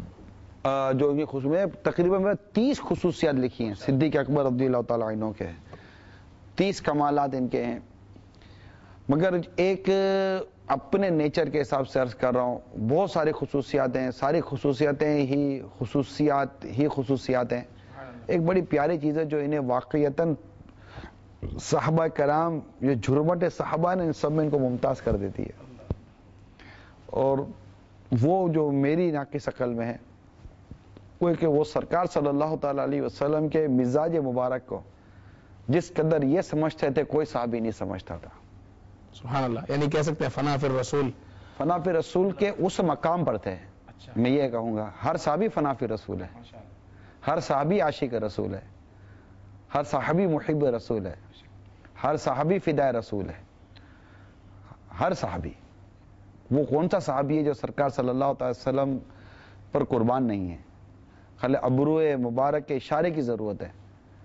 جو یہ خصوصیت تقریباً 30 خصوصیات لکھی ہیں صدیق اکبر رضی اللہ تعالیٰ عنہ کے، 30 کمالات ان کے ہیں. مگر ایک اپنے نیچر کے حساب سے عرض کر رہا ہوں، بہت ساری خصوصیات ہیں، ساری خصوصیاتیں ہی خصوصیات ہیں. ایک بڑی پیاری چیز ہے جو انہیں واقعتاً صحابہ کرام، یہ جھرمٹ صحابہ نے ان سب میں ان کو ممتاز کر دیتی ہے. اور وہ جو میری ناقص عقل میں ہے وہ کہ وہ سرکار صلی اللہ تعالی علیہ وسلم کے مزاج مبارک کو جس قدر یہ سمجھتے تھے کوئی صحابی نہیں سمجھتا تھا. سبحان اللہ. یعنی کہہ سکتے ہیں فنا فی الرسول، فنا فی رسول کے اس مقام پر تھے. میں یہ کہوں گا ہر صحابی فنا فی رسول ہے، ہر صحابی عاشق رسول ہے، ہر صحابی محب رسول ہے، ہر صحابی فدائے رسول ہے. ہر صحابی، وہ کون سا صحابی ہے جو سرکار صلی اللہ علیہ وسلم پر قربان نہیں ہے؟ خالی ابرو مبارک کے اشارے کی ضرورت ہے.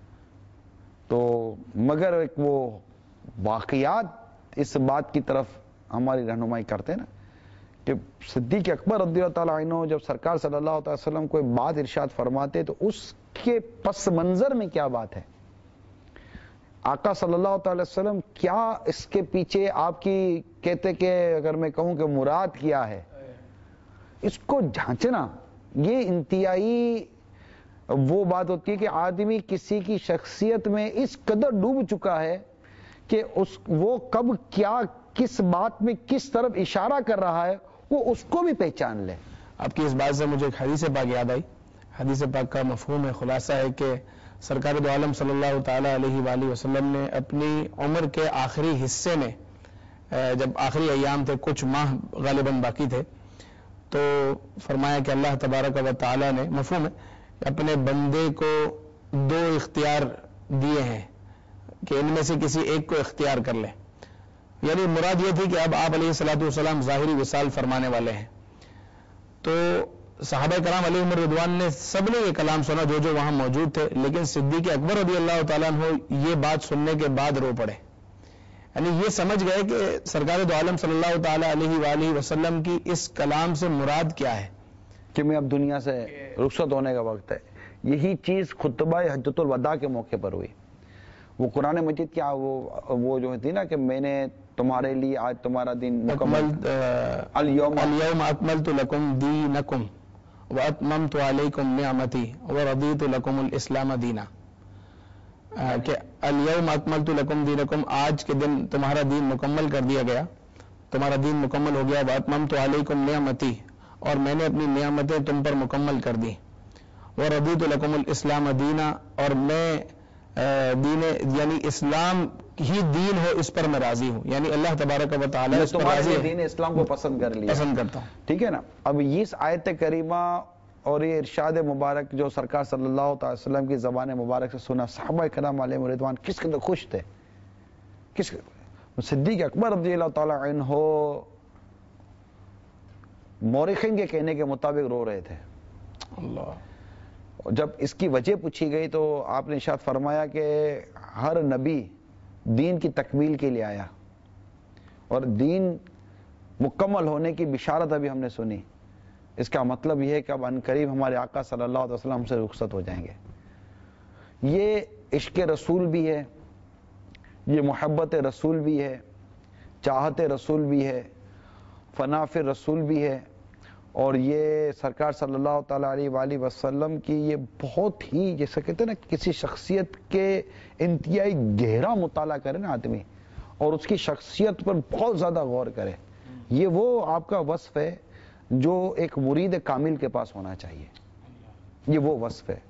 تو مگر ایک وہ واقعات اس بات کی طرف ہماری رہنمائی کرتے ہیں نا کہ صدیق اکبر رضی اللہ تعالیٰ عنہ جب سرکار صلی اللہ علیہ وسلم کوئی بات ارشاد فرماتے تو اس کے پس منظر میں کیا بات ہے، آقا صلی اللہ تعالی وسلم کیا اس کے پیچھے آپ کی کہتے کہ اگر میں کہوں کہ مراد کیا ہے، اس کو جھانچنا. یہ انتہائی وہ بات ہوتی ہے کہ آدمی کسی کی شخصیت میں اس قدر ڈوب چکا ہے کہ وہ کب کیا کس بات میں کس طرف اشارہ کر رہا ہے وہ اس کو بھی پہچان لے. آپ کی اس بات سے مجھے ایک حدیث پاک یاد آئی. حدیث پاک کا مفہوم ہے، خلاصہ ہے کہ سرکار دو عالم صلی اللہ تعالی علیہ وآلہ وسلم نے اپنی عمر کے آخری حصے میں، جب آخری ایام تھے، کچھ ماہ غالباً باقی تھے، تو فرمایا کہ اللہ تبارک و تعالی نے، مفہوم ہے، اپنے بندے کو 2 اختیار دیے ہیں کہ ان میں سے کسی ایک کو اختیار کر لے. یعنی مراد یہ تھی کہ اب آپ علیہ الصلوۃ والسلام ظاہری وصال فرمانے والے ہیں. تو صحابہ کرام علیہم رضوان نے سب نے یہ کلام سنا جو وہاں موجود تھے، لیکن صدیق اکبر رضی اللہ تعالیٰ عنہ یہ بات سننے کے بعد رو پڑے. یعنی یہ سمجھ گئے کہ سرکار دو عالم صلی اللہ تعالی علیہ وآلہ وسلم کی اس کلام سے مراد کیا ہے کہ میں اب دنیا سے رخصت ہونے کا وقت ہے. یہی چیز خطبہ حجۃ الوداع کے موقع پر ہوئی. وہ قرآن مجید کیا وہ جو تھی نا کہ میں نے تمہارے لیے آج تمہارا دن مکمل، اليوم اکملت لکم دینکم واتممت علیکم نعمتی ورضیت لکم الاسلام دینا. کہ اليوم اکملت لکم دینکم، آج کے دن تمہارا دین مکمل کر دیا گیا، تمہارا دین مکمل ہو گیا. واتممت علیکم نعمتی، اور میں نے اپنی نعمتیں تم پر مکمل کر دی. ورضیت لکم الاسلام دینا، اور میں دین یعنی اسلام ہی دین ہو اس پر میں راضی ہوں، یعنی اللہ تبارک و تعالیٰ اس پر راضی ہے، دین اسلام کو پسند کر لیا، پسند کرتا ہوں. ٹھیک ہے نا. اب اس آیت کریمہ اور یہ ارشاد مبارک جو سرکار صلی اللہ تعالی وسلم کی زبان مبارک سے سنا، صحابہ کرام علیہم رضوان کس قدر خوش تھے. صدیق اکبر رضی اللہ تعالی عنہ مورخین کے کہنے کے مطابق رو رہے تھے. جب اس کی وجہ پوچھی گئی تو آپ نے ارشاد فرمایا کہ ہر نبی دین کی تکمیل کے لیے آیا اور دین مکمل ہونے کی بشارت ابھی ہم نے سنی. اس کا مطلب یہ ہے کہ اب عنقریب ہمارے آقا صلی اللہ علیہ وسلم سے رخصت ہو جائیں گے. یہ عشق رسول بھی ہے، یہ محبت رسول بھی ہے، چاہت رسول بھی ہے، فنا فی رسول بھی ہے، اور یہ سرکار صلی اللہ تعالیٰ علیہ وآلہ وسلم کی یہ بہت ہی، جیسا کہتے ہیں نا کسی شخصیت کے انتہائی گہرا مطالعہ کرے نا آدمی اور اس کی شخصیت پر بہت زیادہ غور کرے، یہ وہ آپ کا وصف ہے جو ایک مرید کامل کے پاس ہونا چاہیے. یہ وہ وصف ہے.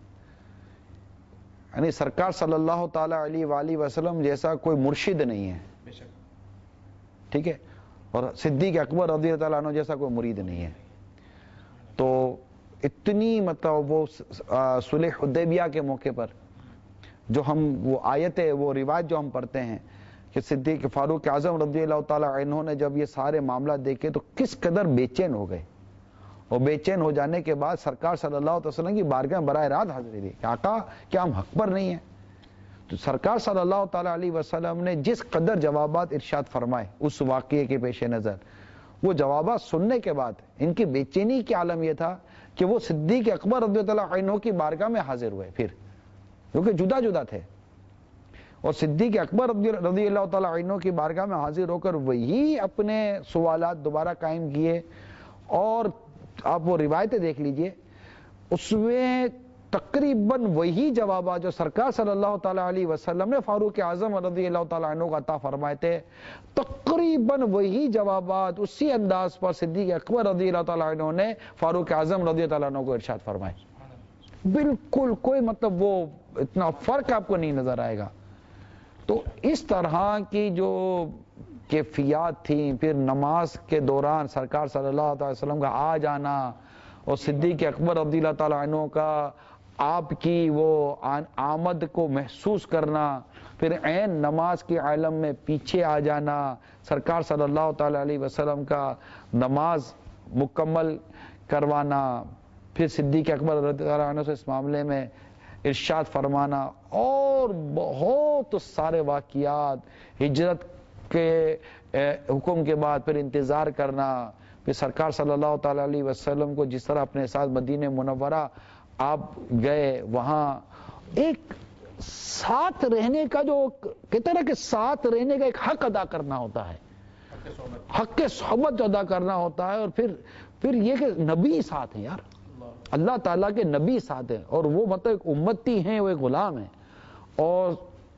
یعنی سرکار صلی اللہ تعالیٰ علیہ وآلہ وسلم جیسا کوئی مرشد نہیں ہے، ٹھیک ہے، اور صدیق اکبر رضی اللہ تعالیٰ عنہ جیسا کوئی مرید نہیں ہے. تو اتنی مطلب وہ صلح حدیبیہ کے موقع پر جو ہم وہ آیتیں وہ روایت جو ہم پڑھتے ہیں کہ صدیق فاروق اعظم رضی اللہ تعالیٰ عنہ نے جب یہ سارے معاملہ دیکھے تو کس قدر بے چین ہو گئے، اور بے چین ہو جانے کے بعد سرکار صلی اللہ علیہ وسلم کی بارگاہ براہ راست حاضری دی کہ آقا کیا ہم حق پر نہیں ہیں؟ تو سرکار صلی اللہ تعالیٰ علیہ وسلم نے جس قدر جوابات ارشاد فرمائے اس واقعے کے پیش نظر، وہ جوابات سننے کے بعد ان کی بے چینی کی عالم یہ تھا کہ وہ صدیق اکبر رضی اللہ عنہ کی بارگاہ میں حاضر ہوئے، پھر کیونکہ جدا جدا تھے، اور صدیق اکبر رضی اللہ تعالیٰ عنہ کی بارگاہ میں حاضر ہو کر وہی اپنے سوالات دوبارہ قائم کیے. اور آپ وہ روایتیں دیکھ لیجئے، اس میں تقریباً وہی جوابات جو سرکار صلی اللہ تعالیٰ علیہ وسلم نے فاروق اعظم رضی اللہ تعالیٰ عنہ کو عطا فرمائے تھے، تقریباً وہی جوابات اسی انداز پر صدیق اکبر رضی اللہ تعالیٰ عنہ نے فاروق اعظم رضی اللہ عنہ کو ارشاد فرمائے. بالکل کوئی مطلب وہ اتنا فرق آپ کو نہیں نظر آئے گا. تو اس طرح کی جو کیفیات تھیں، پھر نماز کے دوران سرکار صلی اللہ علیہ وسلم کا آ جانا اور صدیق اکبر رضی اللہ تعالیٰ عنہ کا آپ کی وہ آمد کو محسوس کرنا، پھر عین نماز کے عالم میں پیچھے آ جانا، سرکار صلی اللہ تعالیٰ علیہ وسلم کا نماز مکمل کروانا، پھر صدیق اکبر رضی اللہ عنہ سے اس معاملے میں ارشاد فرمانا، اور بہت سارے واقعات، ہجرت کے حکم کے بعد پھر انتظار کرنا، پھر سرکار صلی اللہ تعالیٰ علیہ وسلم کو جس طرح اپنے ساتھ مدینہ منورہ آپ گئے، وہاں ایک ساتھ رہنے کا جو کہتے ہیں نا کہ ساتھ رہنے کا ایک حق ادا کرنا ہوتا ہے، حق صحبت جو ادا کرنا ہوتا ہے، اور پھر یہ کہ نبی ساتھ ہیں یار، اللہ تعالیٰ کے نبی ساتھ ہیں، اور وہ مطلب ایک امتی ہیں، وہ ایک غلام ہیں، اور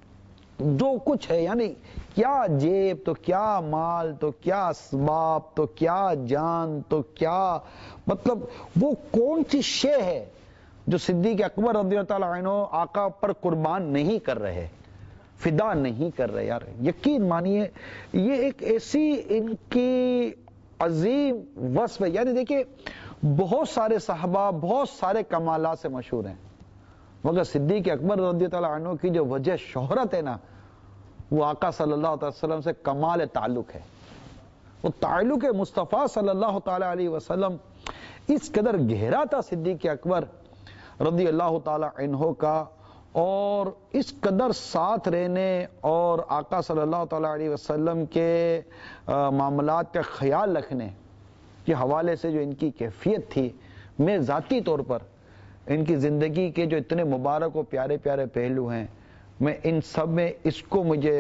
جو کچھ ہے یعنی کیا جیب تو کیا مال تو کیا اسباب تو کیا جان تو کیا مطلب وہ کون سی شے ہے جو صدیق اکبر رضی اللہ تعالیٰ عنہ آقا پر قربان نہیں کر رہے، فدا نہیں کر رہے. یار یقین مانیے یہ ایک ایسی ان کی عظیم وصف ہے. یعنی دیکھیں بہت سارے صحابہ بہت سارے کمالات سے مشہور ہیں، مگر صدیق اکبر رضی اللہ عنہ کی جو وجہ شہرت ہے نا، وہ آقا صلی اللہ علیہ وسلم سے کمال تعلق ہے. وہ تعلق مصطفیٰ صلی اللہ تعالی علیہ وسلم اس قدر گہرا تھا صدیق اکبر رضی اللہ تعالی عنہ کا، اور اس قدر ساتھ رہنے اور آقا صلی اللہ تعالی علیہ وسلم کے معاملات کا خیال رکھنے کے حوالے سے جو ان کی کیفیت تھی، میں ذاتی طور پر ان کی زندگی کے جو اتنے مبارک و پیارے پیارے پہلو ہیں، میں ان سب میں اس کو مجھے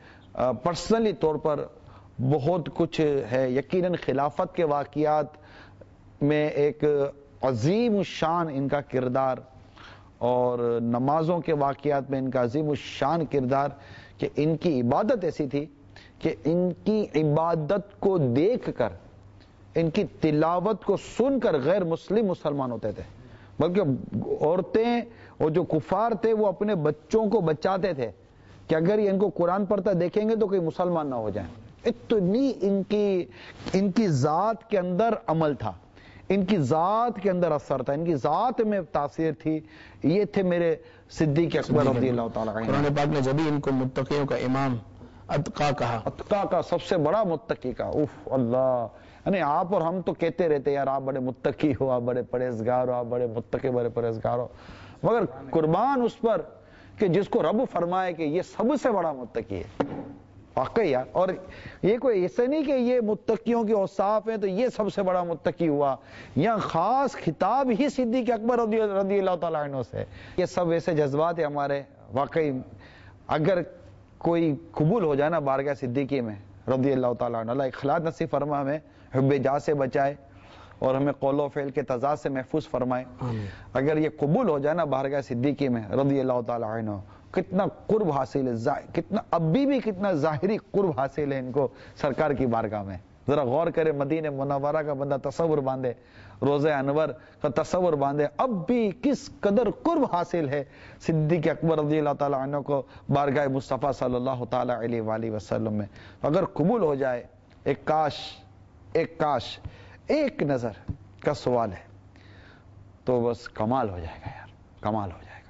پرسنلی طور پر بہت کچھ ہے. یقیناً خلافت کے واقعات میں ایک عظیم الشان ان کا کردار، اور نمازوں کے واقعات میں ان کا عظیم الشان کردار، کہ ان کی عبادت ایسی تھی کہ ان کی عبادت کو دیکھ کر، ان کی تلاوت کو سن کر غیر مسلمان ہوتے تھے. بلکہ عورتیں اور جو کفار تھے وہ اپنے بچوں کو بچاتے تھے کہ اگر یہ ان کو قرآن پڑھتا دیکھیں گے تو کوئی مسلمان نہ ہو جائیں. اتنی ان کی ذات کے اندر عمل تھا، ان کی ذات کے اندر اثر تھا، ان کی ذات میں تاثیر تھی. یہ تھے میرے صدیق اکبر رضی اللہ تعالیٰ عنہ. قرآن پاک نے جبھی ان کو متقیوں کا امام اتقا کہا، اتقا کا سب سے بڑا متقی کا. اوف اللہ، یعنی آپ اور ہم تو کہتے رہتے یار آپ بڑے متقی ہو، آپ بڑے پرہیزگار ہو، آپ بڑے متقی بڑے پرہیزگار ہو، مگر قربان اس پر کہ جس کو رب فرمائے کہ یہ سب سے بڑا متقی ہے. واقعی یار. اور یہ کوئی ایسے نہیں کہ یہ متقیوں کے اوصاف ہیں تو یہ سب سے بڑا متقی ہوا، یہاں خاص خطاب ہی صدیق اکبر رضی اللہ تعالیٰ عنہ سے. یہ سب ایسے جذبات ہیں ہمارے. واقعی اگر کوئی قبول ہو جائے نا بارگاہ صدیقی میں رضی اللہ تعالیٰ عنہ، اللہ اخلاص نصیب فرما، ہمیں حب جاہ سے بچائے اور ہمیں قول و فعل کے تضاد سے محفوظ فرمائے. اگر یہ قبول ہو جائے نا بارگاہ صدیقی میں رضی اللہ تعالیٰ عنہ، کتنا قرب حاصل ہے، کتنا ابھی بھی کتنا ظاہری قرب حاصل ہے ان کو سرکار کی بارگاہ میں. ذرا غور کرے، مدینہ منورہ کا بندہ تصور باندھے، روضہ انور کا تصور باندھے، اب بھی کس قدر قرب حاصل ہے صدیق اکبر رضی اللہ تعالیٰ عنہ کو بارگاہ مصطفیٰ صلی اللہ تعالیٰ علیہ وآلہ وسلم میں. اگر قبول ہو جائے، ایک کاش ایک نظر کا سوال ہے تو بس کمال ہو جائے گا یار، کمال ہو جائے گا.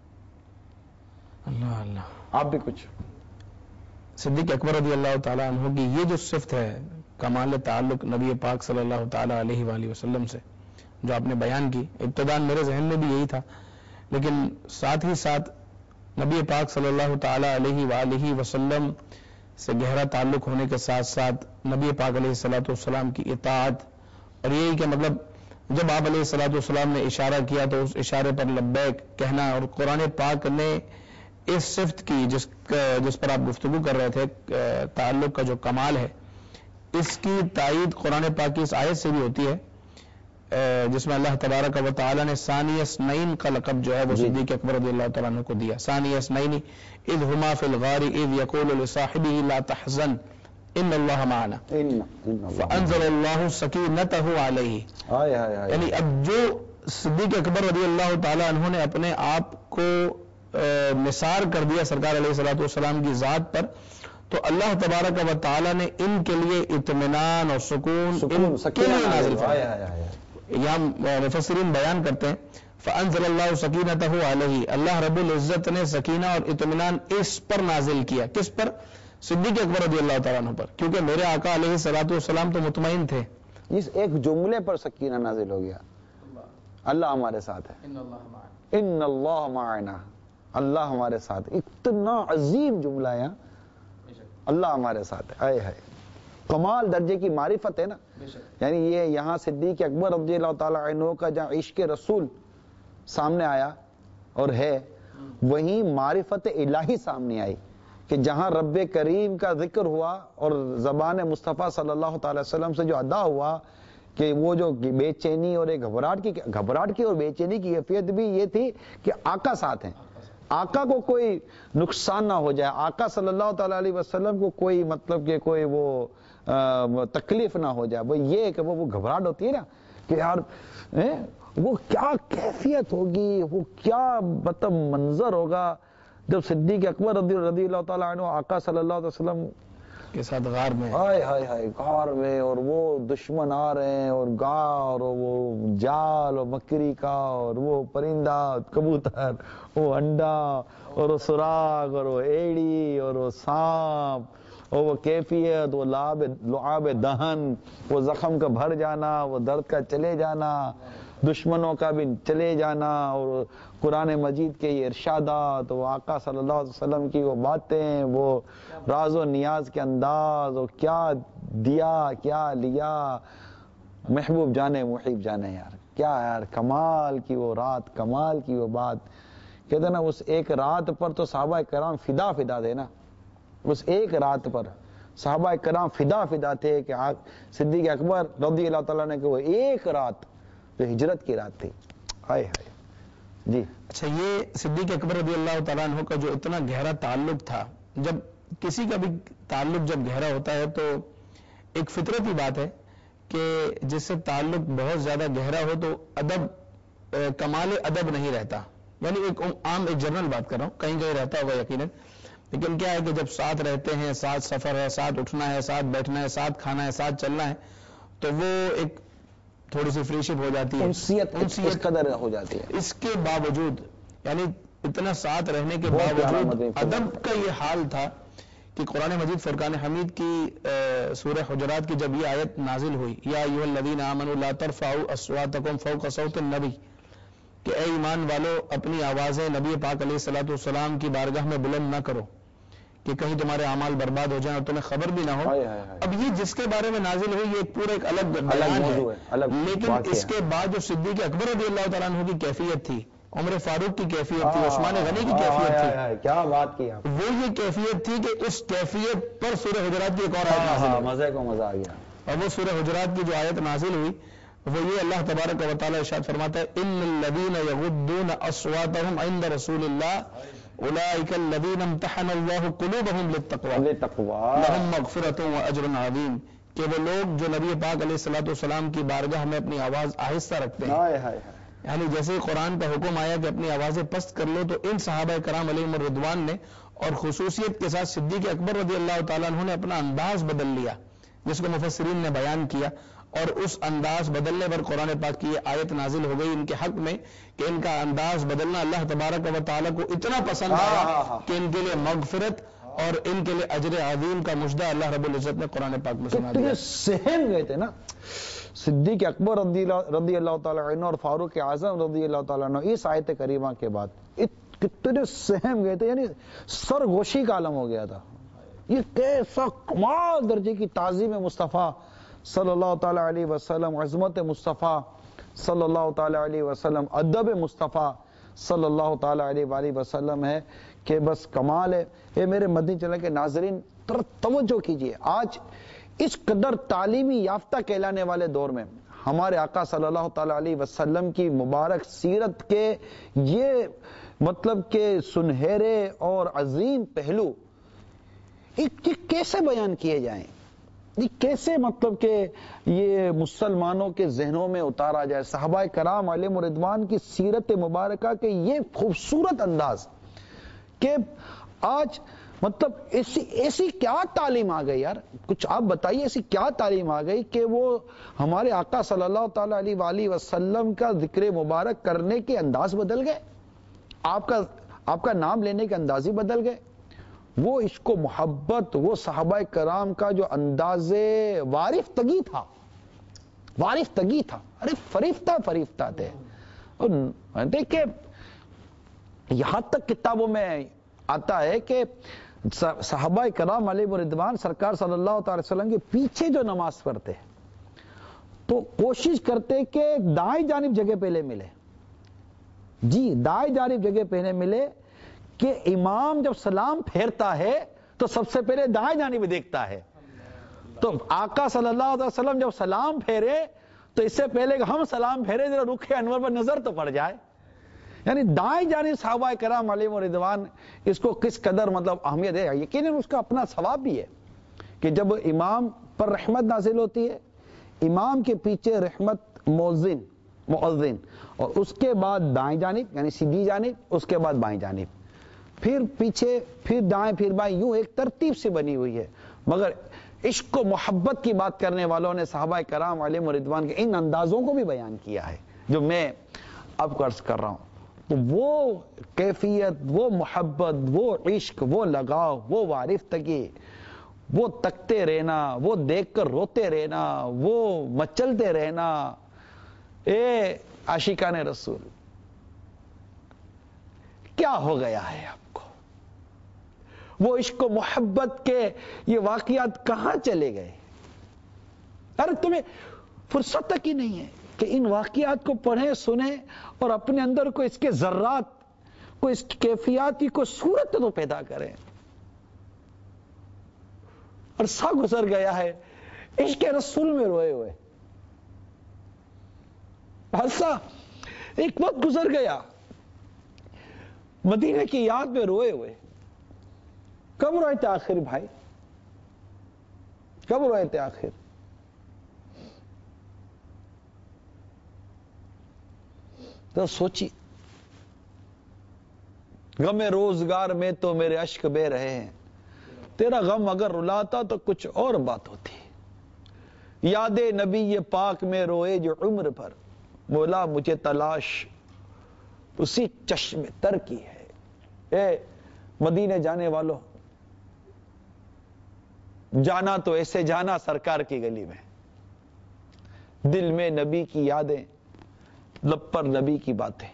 اللہ اللہ. آپ بھی کچھ. صدیق اکبر رضی اللہ تعالیٰ عنہ کی یہ جو صفت ہے، کمال تعلق نبی پاک صلی اللہ تعالیٰ علیہ وآلہ وسلم سے، جو آپ نے بیان کی، ابتداء میرے ذہن میں بھی یہی تھا، لیکن ساتھ ہی ساتھ نبی پاک صلی اللہ تعالیٰ علیہ وآلہ وسلم سے گہرا تعلق ہونے کے ساتھ ساتھ نبی پاک علیہ الصلوۃ والسلام کی اطاعت، اور یہی کہ مطلب جب آپ علیہ الصلوۃ والسلام نے اشارہ کیا تو اس اشارے پر لبیک کہنا. اور قرآن پاک نے اس صفت کی جس پر آپ گفتگو کر رہے تھے، تعلق کا جو کمال ہے، اس کی تائید قرآن پاک کی اس آیت سے بھی ہوتی ہے جس میں اللہ تبارک و تعالی نے ثانی اثنین کا لقب جو ہے وہ صدیق اکبر رضی اللہ تعالیٰ عنہ کو دیا. ثانی اثنین اذ ہما فی الغار اذ یقول لصاحبہ لا تحزن ان اللہ معنا فانزل اللہ سکینتہ علیہ. یعنی اب جو صدیق اکبر رضی اللہ تعالیٰ عنہ نے اپنے آپ کو نثار کر دیا سرکار علیہ الصلوۃ والسلام کی ذات پر، تو اللہ تبارک و تعالیٰ نے ان کے لیے اطمینان اور سکون نازل فرمایا. یہاں مفسرین بیان کرتے ہیں فانزل اللہ سکینتہ علیہ، اللہ رب العزت نے سکینہ اور اطمینان اس پر نازل کیا. کس پر؟ صدیق اکبر رضی اللہ تعالیٰ عنہ پر، کیونکہ میرے آقا علیہ الصلوۃ والسلام تو مطمئن تھے. اس ایک جملے پر سکینہ نازل ہو گیا، اللہ ہمارے ساتھ ہے، ان اللہ معنا، اللہ ہمارے ساتھ. اتنا عظیم جملہ ہے، اللہ ہمارے ساتھ ہے. آئے ہے کمال درجے کی معرفت ہے نا. یعنی یہ یہاں صدیق اکبر رضی اللہ تعالیٰ عنہ کا جہاں عشق رسول سامنے آیا اور ہے، وہیں معرفت الہی سامنے آئی کہ جہاں رب کریم کا ذکر ہوا اور زبان مصطفیٰ صلی اللہ تعالی وسلم سے جو ادا ہوا کہ وہ جو بے چینی اور ایک گھبراہٹ کی اور بے چینی کی کیفیت بھی یہ تھی کہ آقا ساتھ ہیں، آقا کو کوئی نقصان نہ ہو جائے، آقا صلی اللہ تعالی علیہ وسلم کو کوئی مطلب کہ کوئی وہ تکلیف نہ ہو جائے. وہ یہ کہ وہ گھبراہٹ ہوتی ہے نا کہ یار وہ کیا کیفیت ہوگی، وہ کیا مطلب منظر ہوگا جب صدیق اکبر رضی اللہ تعالیٰ عنہ آقا صلی اللہ علیہ وسلم کے ساتھ غار میں، غار میں، اور وہ دشمن آ رہے ہیں اور غار اور وہ جال اور مکری کا اور وہ پرندہ کبوتر، وہ انڈا اور وہ سراغ اور وہ ایڑی اور وہ سانپ اور وہ کیفیت، وہ لعاب دہن، وہ زخم کا بھر جانا، وہ درد کا چلے جانا، دشمنوں کا بھی چلے جانا، اور قرآن مجید کے یہ ارشادات، وہ آقا صلی اللہ علیہ وسلم کی وہ باتیں، وہ راز و نیاز کے انداز، وہ کیا دیا کیا لیا، محبوب جانے محب جانے. یار کیا یار کمال کی وہ رات، کمال کی وہ بات. کہتے نا اس ایک رات پر تو صحابہ کرام فدا تھے نا. اس ایک رات پر صحابہ کرام فدا تھے کہ صدیق اکبر رضی اللہ تعالیٰ نے کہ وہ ایک رات جو ہجرت کی رات تھی. ہائے ہائے جی. اچھا، یہ صدیق اکبر رضی اللہ تعالیٰ عنہ کا جو اتنا گہرا تعلق تھا، جب کسی کا بھی تعلق جب گہرا ہوتا ہے تو ایک فطرتی بات ہے کہ جس سے تعلق بہت زیادہ گہرا ہو تو ادب کمال ادب نہیں رہتا. یعنی ایک عام ایک جنرل بات کر رہا ہوں, کہیں کہیں رہتا ہوگا یقیناً, لیکن کیا ہے کہ جب ساتھ رہتے ہیں, ساتھ سفر ہے, ساتھ اٹھنا ہے, ساتھ بیٹھنا ہے, ساتھ کھانا ہے, ساتھ چلنا ہے, تو وہ ایک تھوڑی سی فریشپ ہو جاتی ہے, انسیت اس قدر ہو جاتی ہے. اس کے باوجود یعنی اتنا ساتھ رہنے کے باوجود ادب کا یہ حال تھا کہ قرآن مجید فرقان حمید کی سورہ حجرات کی جب یہ آیت نازل ہوئی, یا ایھا الذین آمنوا لا ترفعوا اصواتکم فوق صوت النبی, کہ اے ایمان والو اپنی آوازیں نبی پاک علیہ الصلوۃ والسلام کی بارگاہ میں بلند نہ کرو کہ کہیں تمہارے اعمال برباد ہو جائیں اور تمہیں خبر بھی نہ ہو. اب یہ جس کے بارے میں نازل ہوئی یہ ایک پورا ایک الگ بیان ہے, لیکن اس کے بعد جو صدیق اکبر رضی اللہ تعالیٰ عنہ کی کیفیت تھی, عمر فاروق کی کیفیت تھی, عثمان غنی کی کیفیت تھی, کیا بات کی آپ, وہ یہ کیفیت تھی کہ اس کیفیت پر سورہ حجرات کی ایک اور آیت نازل ہوئی. مزے کو مزہ آ گیا. اور وہ سورہ حجرات کی جو آیت نازل ہوئی وہ یہ اللہ تبارک و تعالیٰ ارشاد فرماتا ہے, ان الذین یغضون اصواتهم عند رسول اللہ اولئک الذین امتحن اللہ قلوبهم للتقوی لهم مغفرۃ واجر عظیم, کہ وہ لوگ جو نبی پاک علیہ الصلوۃ والسلام کی بارگاہ میں اپنی آواز آہستہ رکھتے ہیں, یعنی جیسے قرآن کا حکم آیا کہ اپنی آوازیں پست کر لو, تو ان صحابہ کرام علیہم الرضوان نے اور خصوصیت کے ساتھ صدیق اکبر رضی اللہ تعالیٰ عنہ نے اپنا انداز بدل لیا, جس کو مفسرین نے بیان کیا, اور اس انداز بدلنے پر قرآن پاک کی یہ آیت نازل ہو گئی ان کے حق میں کہ ان کا انداز بدلنا اللہ تبارک و تعالیٰ کو اتنا پسند آیا کہ ان کے لیے مغفرت اور ان کے لیے اجر عظیم کا مژدہ اللہ رب العزت نے قرآن پاک میں سنا دیا. سہم گئے تھے نا صدیق اکبر رضی اللہ تعالیٰ عنہ اور فاروق اعظم رضی اللہ تعالیٰ عنہ اس آیت کریمہ کے بعد کتنے سہم گئے تھے, یعنی سرگوشی کا عالم ہو گیا تھا. یہ کیسا کمال درجے کی تعظیم مصطفیٰ صلی اللہ تعالیٰ علیہ وسلم, عظمت مصطفیٰ صلی اللہ تعالیٰ علیہ وسلم, ادب مصطفیٰ صلی اللہ تعالیٰ علیہ وآلہ وسلم ہے کہ بس کمال ہے. اے میرے مدنی چینل کے ناظرین توجہ کیجئے, آج اس قدر تعلیمی یافتہ کہلانے والے دور میں ہمارے آقا صلی اللہ تعالیٰ علیہ وسلم کی مبارک سیرت کے یہ مطلب کہ سنہرے اور عظیم پہلو یہ کیسے بیان کیے جائیں, یہ کیسے مطلب کہ یہ مسلمانوں کے ذہنوں میں اتارا جائے. صحابہ کرام علیہم رضوان کی سیرت مبارکہ کے یہ خوبصورت انداز کہ آج مطلب ایسی کیا تعلیم آ گئی یار, کچھ آپ بتائیے ایسی کیا تعلیم آ گئی کہ وہ ہمارے آقا صلی اللہ تعالیٰ علیہ وآلہ وسلم کا ذکر مبارک کرنے کے انداز بدل گئے, آپ کا نام لینے کے انداز ہی بدل گئے. وہ عشق و محبت, وہ صحابہ کرام کا جو انداز وارفتگی تھا, ارے فریفتہ تھے. اور دیکھیں یہاں تک کتابوں میں آتا ہے کہ صحابہ کرام علیہ رضوان سرکار صلی اللہ تعالی وسلم کے پیچھے جو نماز پڑھتے تو کوشش کرتے کہ دائیں جانب جگہ پہلے ملے, جی دائیں جانب جگہ پہلے ملے, کہ امام جب سلام پھیرتا ہے تو سب سے پہلے دائیں جانب دیکھتا ہے. تو آقا صلی اللہ علیہ وسلم جب سلام پھیرے تو اس سے پہلے کہ ہم سلام پھیرے ذرا رخ انور پر نظر تو پڑ جائے. یعنی دائیں جانب صحابہ کرام علیہ رضوان اس کو کس قدر مطلب اہمیت ہے. یقیناً اس کا اپنا ثواب بھی ہے کہ جب امام پر رحمت نازل ہوتی ہے, امام کے پیچھے رحمت مؤذن, اور اس کے بعد دائیں جانب یعنی سیدھی جانب, اس کے بعد بائیں جانب, پھر پیچھے, پھر دائیں, پھر بائیں, یوں ایک ترتیب سے بنی ہوئی ہے. مگر عشق و محبت کی بات کرنے والوں نے صحابہ کرام علیہ رضوان کے ان اندازوں کو بھی بیان کیا ہے جو میں اب عرض کر رہا ہوں. تو وہ کیفیت, وہ محبت, وہ عشق, وہ لگاؤ, وہ وارفتگی, وہ تکتے رہنا, وہ دیکھ کر روتے رہنا, وہ مچلتے رہنا, اے عاشقان رسول کیا ہو گیا ہے آپ کو, وہ عشق و محبت کے یہ واقعات کہاں چلے گئے. ارے تمہیں فرصت تک ہی نہیں ہے کہ ان واقعات کو پڑھیں, سنیں اور اپنے اندر کو اس کے ذرات کو, اس کی کیفیات کی کوئی صورت تو پیدا کریں. عرصہ گزر گیا ہے عشق رسول میں روئے ہوئے, عرصہ ایک وقت گزر گیا مدینے کی یاد میں روئے ہوئے. کب روئے تھے آخر بھائی, کب روئے تھے آخر؟ تو سوچیے، غم روزگار میں تو میرے اشک بہ رہے ہیں، تیرا غم اگر رلاتا تو کچھ اور بات ہوتی. یاد نبی پاک میں روئے جو عمر پر، مولا مجھے تلاش اسی چشم تر کی ہے. اے مدینے جانے والوں، جانا تو ایسے جانا سرکار کی گلی میں، دل میں نبی کی یادیں، لب پر نبی کی باتیں.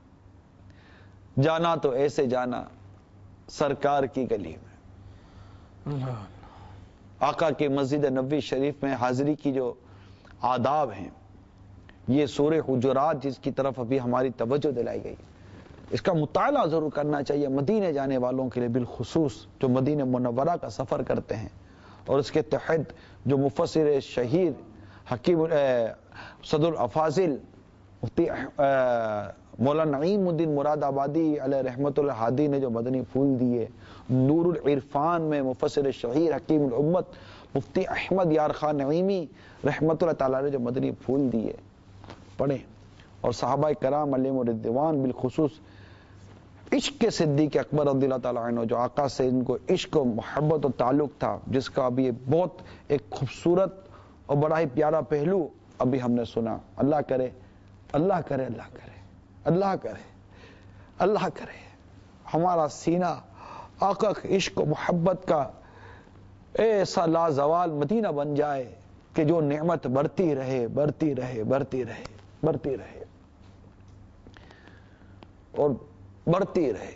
جانا تو ایسے جانا سرکار کی گلی میں. آقا کی مسجد نبوی شریف میں حاضری کی جو آداب ہیں، یہ سورہ حجرات جس کی طرف ابھی ہماری توجہ دلائی گئی، اس کا مطالعہ ضرور کرنا چاہیے مدینے جانے والوں کے لیے، بالخصوص جو مدینہ منورہ کا سفر کرتے ہیں. اور اس کے تحت جو مفسر شہیر حکیم صدر الافاضل مفتی مولانا نعیم الدین مراد آبادی علیہ رحمت اللہ ہادی نے جو مدنی پھول دیے، نور العرفان میں مفسر شہیر حکیم الامت مفتی احمد یار خان نعیمی رحمت اللہ تعالی نے جو مدنی پھول دیے، پڑھیں. اور صحابہ کرام علیہم الرضوان، بالخصوص عشق کے صدیق اکبر رضی اللہ تعالیٰ عنہ، جو آقا سے ان کو عشق و محبت و تعلق تھا، جس کا ابھی بہت ایک خوبصورت اور بڑا ہی پیارا پہلو ابھی ہم نے سنا. اللہ کرے اللہ کرے اللہ کرے اللہ کرے اللہ کرے ہمارا سینہ آقا کے عشق و محبت کا ایسا لازوال مدینہ بن جائے کہ جو نعمت بڑھتی رہے بڑھتی رہے بڑھتی رہے بڑھتی رہے اور بڑھتی رہے.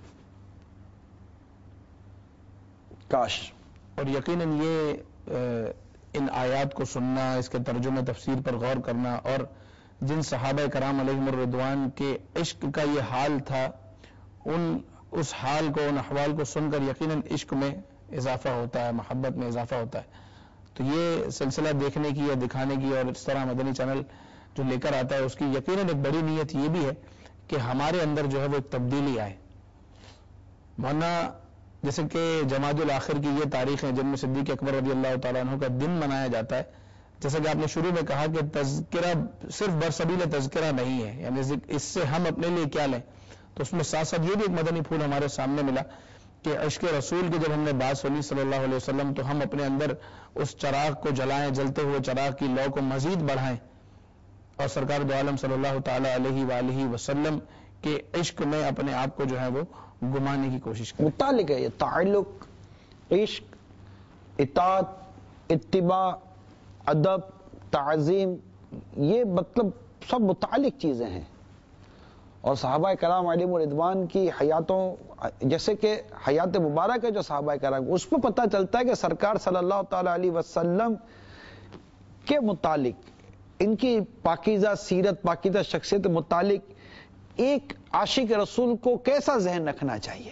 کاش. اور یقیناً یہ ان آیات کو سننا، اس کے ترجمہ تفسیر پر غور کرنا، اور جن صحابہ کرام علیہم الرضوان کے عشق کا یہ حال تھا، اس حال کو، ان احوال کو سن کر یقیناً عشق میں اضافہ ہوتا ہے، محبت میں اضافہ ہوتا ہے. تو یہ سلسلہ دیکھنے کی یا دکھانے کی، اور اس طرح مدنی چینل جو لے کر آتا ہے، اس کی یقیناً ایک بڑی نیت یہ بھی ہے کہ ہمارے اندر جو ہے وہ ایک تبدیلی آئے. ورنہ جیسے کہ جمادی الاخر کی یہ تاریخ ہے جن میں صدیق اکبر رضی اللہ تعالیٰ عنہ کا دن منایا جاتا ہے، جیسا کہ آپ نے شروع میں کہا کہ تذکرہ صرف برسبیل تذکرہ نہیں ہے، یعنی اس سے ہم اپنے لیے کیا لیں. تو اس میں ساتھ ساتھ یہ بھی ایک مدنی پھول ہمارے سامنے ملا کہ عشق رسول کی جب ہم نے بات سنی صلی اللہ علیہ وسلم، تو ہم اپنے اندر اس چراغ کو جلائیں، جلتے ہوئے چراغ کی لو کو مزید بڑھائیں، اور سرکار دو عالم صلی اللہ تعالی علیہ وآلہ وسلم کے عشق میں اپنے آپ کو جو ہے وہ گمانے کی کوشش کریں. متعلق ہے یہ تعلق، عشق، اطاعت، اتباع، ادب، تعظیم، یہ مطلب سب متعلق چیزیں ہیں. اور صحابہ کرام علیہم الرضوان کی حیاتوں، جیسے کہ حیات مبارک ہے جو صحابہ کرام، اس میں پتہ چلتا ہے کہ سرکار صلی اللہ تعالی علیہ وسلم کے متعلق، ان کی پاکیزہ سیرت، پاکیزہ شخصیت کے متعلق ایک عاشق رسول کو کیسا ذہن رکھنا چاہیے.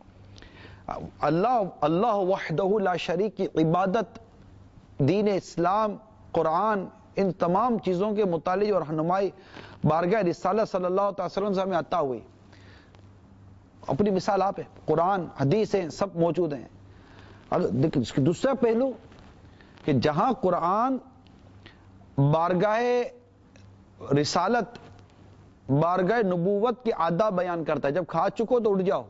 اللہ وحدہ لا شریک کی عبادت، دین اسلام، قرآن، ان تمام چیزوں کے متعلق اور رہنمائی بارگاہ رسالت صلی اللہ علیہ وسلم سے ہمیں عطا ہوئی. اپنی مثال آپ ہے، قرآن، حدیثیں سب موجود ہیں. اس کا دوسرا پہلو کہ جہاں قرآن بارگاہ رسالت، بارگاہ نبوت کی آداب بیان کرتا ہے، جب کھا چکو تو اٹھ جاؤ،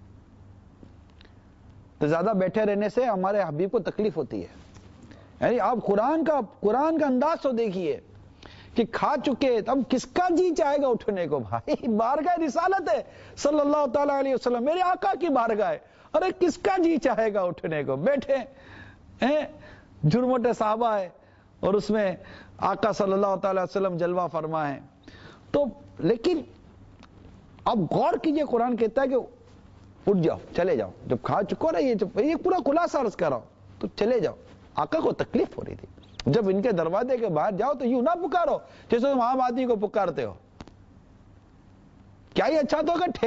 تو زیادہ بیٹھے رہنے سے ہمارے حبیب کو تکلیف ہوتی ہے. یعنی آپ قرآن کا انداز تو دیکھیے کہ کھا چکے، اب کس کا جی چاہے گا اٹھنے کو؟ بھائی بارگاہ رسالت ہے صلی اللہ تعالی علیہ وسلم، میرے آقا کی بارگاہ ہے، ارے کس کا جی چاہے گا اٹھنے کو؟ بیٹھے ہیں، جھرموٹے صحابہ ہے، اور اس میں آقا صلی اللہ تعالی وسلم جلوہ فرما ہے. تو لیکن اب غور کیجئے، قرآن کہتا ہے کہ اٹھ جاؤ، چلے جاؤ، جب کھا چکو نا، یہ پورا خلاصہ عرض کر رہا ہوں، تو چلے جاؤ. آقا کو تکلیف ہو رہی تھی، جب ان کے دروازے کے باہر جاؤ تو یوں نہ پکارو جیسے تم عام آدمی کو پکارتے ہو. کیا یہ اچھا تو کہ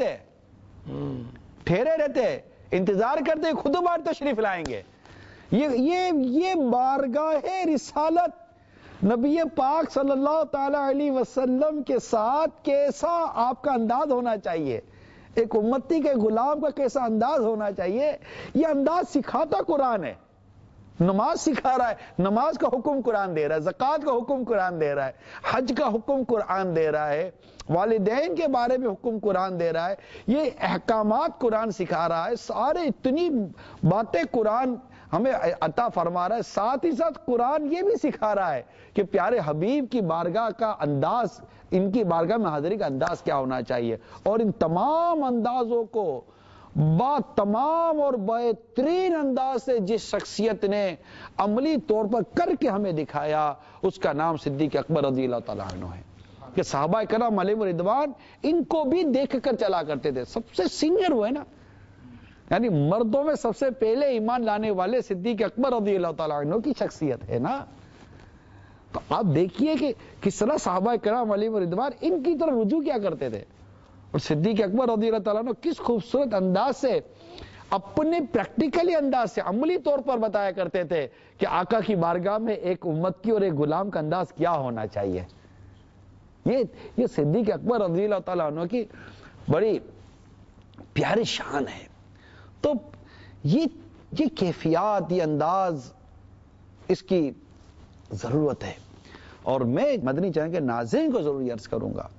ٹھہرے رہتے انتظار کرتے خود بار تشریف لائیں گے. یہ بارگاہ رسالت نبی پاک صلی اللہ تعالی علیہ وسلم کے ساتھ کیسا آپ کا انداز ہونا چاہیے، ایک امتی کے غلام کا کیسا انداز ہونا چاہیے، یہ انداز سکھاتا قرآن ہے. نماز سکھا رہا ہے، نماز کا حکم قرآن دے رہا ہے، زکوٰۃ کا حکم قرآن دے رہا ہے، حج کا حکم قرآن دے رہا ہے، والدین کے بارے میں حکم قرآن دے رہا ہے، یہ احکامات قرآن سکھا رہا ہے، سارے اتنی باتیں قرآن ہمیں عطا فرما رہا ہے، ساتھ ہی ساتھ قرآن یہ بھی سکھا رہا ہے کہ پیارے حبیب کی بارگاہ کا انداز، ان کی بارگاہ میں حاضری کا انداز کیا ہونا چاہیے، اور ان تمام اندازوں کو تمام اور بہترین انداز سے جس شخصیت نے عملی طور پر کر کے ہمیں دکھایا، اس کا نام صدیق اکبر رضی اللہ تعالیٰ عنہ ہے، کہ صحابہ کرام علیہم رضوان ان کو بھی دیکھ کر چلا کرتے تھے، سب سے سینئر وہ ہے نا، یعنی مردوں میں سب سے پہلے ایمان لانے والے صدیق اکبر رضی اللہ تعالیٰ عنہ کی شخصیت ہے نا۔ تو آپ دیکھیے کہ کس طرح صحابہ کرام علیہم رضوان ان کی طرف رجوع کیا کرتے تھے، اور صدیق اکبر رضی اللہ تعالیٰ عنہ کس خوبصورت انداز سے، اپنے پریکٹیکلی انداز سے، عملی طور پر بتایا کرتے تھے کہ آقا کی بارگاہ میں ایک امت کی اور ایک غلام کا انداز کیا ہونا چاہیے۔ یہ صدیق اکبر رضی اللہ تعالیٰ عنہ کی بڑی پیاری شان ہے۔ تو یہ کیفیات، یہ انداز، اس کی ضرورت ہے، اور میں مدنی چینل کے ناظرین کو ضرور عرض کروں گا،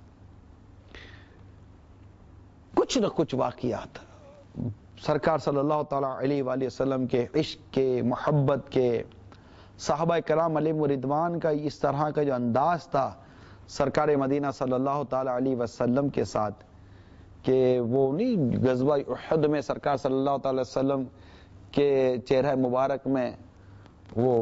کچھ نہ کچھ واقعات سرکار صلی اللہ تعالیٰ علیہ وآلہ وسلم کے عشق کے، محبت کے، صحابہ کرام علیہ رضوان کا اس طرح کا جو انداز تھا سرکار مدینہ صلی اللہ تعالیٰ علیہ وسلم کے ساتھ، کہ وہ نہیں غزوہ احد میں سرکار صلی اللہ تعالیٰ وسلم کے چہرہ مبارک میں وہ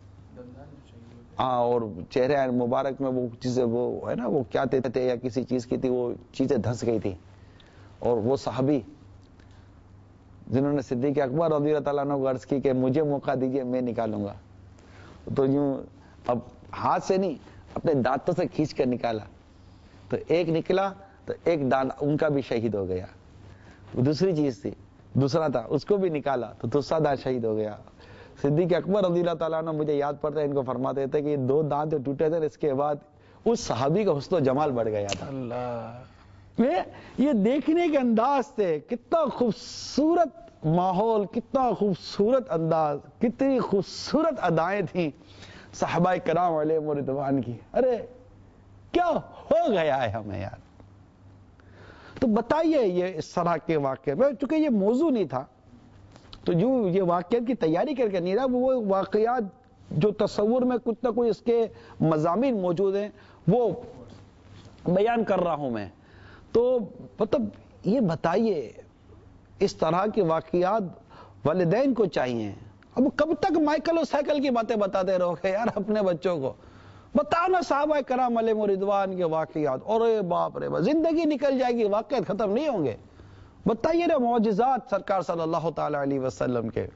اور چہرہ مبارک میں وہ چیزیں، وہ ہے نا، وہ کیا تھے یا کسی چیز کی تھی، وہ چیزیں دھس گئی تھی، اور وہ صحابی جنہوں نے صدیق اکبر رضی اللہ تعالیٰ عنہ کو عرض کی کہ مجھے موقع دیجئے، میں نکالوں گا، تو یوں اب ہاتھ سے نہیں اپنے دانتوں سے کھینچ کر نکالا، تو ایک نکلا تو ایک دانت ان کا بھی شہید ہو گیا، دوسری چیز تھی، دوسرا تھا اس کو بھی نکالا تو دوسرا دانت شہید ہو گیا۔ صدیق اکبر رضی اللہ تعالیٰ عنہ مجھے یاد پڑتا ہے، ان کو فرماتے تھے کہ یہ دو دانت جو ٹوٹے تھے، اس کے بعد اس صحابی کا حسن و جمال بڑھ گیا تھا۔ اللہ، یہ دیکھنے کے انداز تھے، کتنا خوبصورت ماحول، کتنا خوبصورت انداز، کتنی خوبصورت ادائیں تھیں صحابہ کرام علیہ رضوان کی۔ ارے کیا ہو گیا ہے ہمیں یار! تو بتائیے یہ اس طرح کے واقعے میں، چونکہ یہ موضوع نہیں تھا تو جو یہ واقعات کی تیاری کر کے نہیں رہا، وہ واقعات جو تصور میں کچھ نہ کچھ اس کے مضامین موجود ہیں وہ بیان کر رہا ہوں میں۔ تو مطلب یہ بتائیے اس طرح کے واقعات والدین کو چاہیے۔ اب کب تک مائیکل اور سائیکل کی باتیں بتاتے رہو گے یار اپنے بچوں کو؟ بتانا صحابہ کرام علیہ رضوان کے واقعات، اور باپ رے باپ، زندگی نکل جائے گی، واقعات ختم نہیں ہوں گے۔ بتائیے نا معجزات سرکار صلی اللہ تعالی علیہ وسلم کے،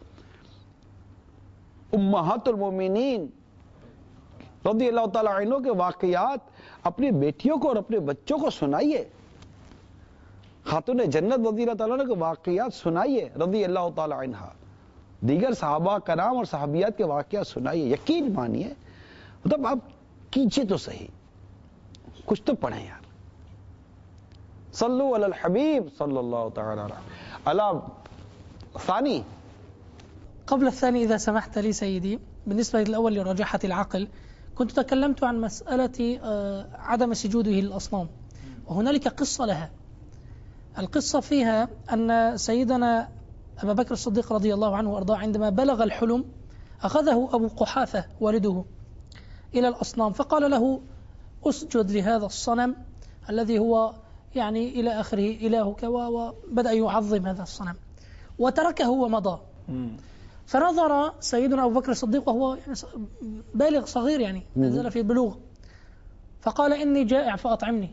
امہات المومنین رضی اللہ تعالی عنہ کے واقعات اپنی بیٹیوں کو اور اپنے بچوں کو سنائیے، خاتون جنت رضی اللہ تعالیٰ عنہ کے واقعات سنائیے رضی اللہ تعالی عنہ، دیگر صحابہ کرام اور صحابیات کے واقعات سنائیے، یقین مانیے، مطلب آپ کیجئے تو صحیح، کچھ تو پڑھیں یار۔ صلو علی الحبیب صلی اللہ تعالی علی ثانی. قبل الثاني إذا سمحت لي سيدي، بالنسبة للأول لرجاحة العقل، كنت تكلمت عن مسألة عدم سجوده للأصنام، وهنالك قصة لها. القصة فيها أن سيدنا أبا بكر الصديق رضي الله عنه وأرضاه عندما بلغ الحلم أخذه أبو قحافة والده إلى الأصنام، فقال له أسجد لهذا الصنم الذي هو يعني إلى آخره إلهك، وبدأ يعظم هذا الصنم وتركه ومضى. فنظر سيدنا أبو بكر الصديق وهو بالغ صغير، يعني نزل في البلوغ، فقال إني جائع فأطعمني،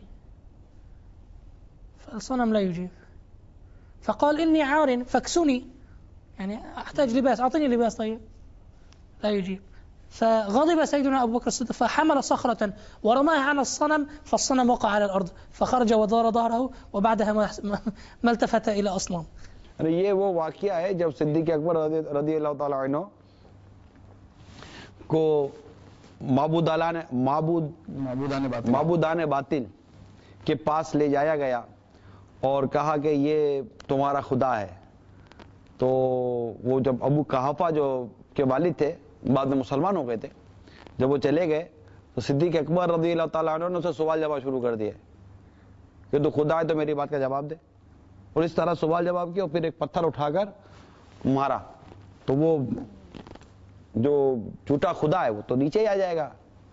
فالصنم لا يجيب. فقال إني عار فاكسني، يعني أحتاج لباس، أعطيني لباس، طيب لا يجيب. فغضب سيدنا أبو بكر الصديق فحمل صخرة ورماها على الصنم، فالصنم وقع على الأرض، فخرج ودار ظهره، وبعدها ما التفت إلى أصنام. یہ وہ واقعہ ہے جب صدیق اکبر رضی اللہ تعالی عنہ کو معبودان باطل کے پاس لے جایا گیا اور کہا کہ یہ تمہارا خدا ہے. تو وہ جب ابو قحافہ جو کے والد تھے, بعد میں مسلمان ہو گئے تھے. جب وہ چلے گئے تو صدیق اکبر رضی اللہ تعالیٰ عنہ نے اسے سوال جواب شروع کر دیا کہ تو خدا ہے تو میری بات کا جواب دے. اور اس طرح سوال جواب کیا, اور پھر ایک پتھر اٹھا کر مارا. تو وہ جو جھوٹا خدا ہے وہ تو نیچے ہی آ جائے گا.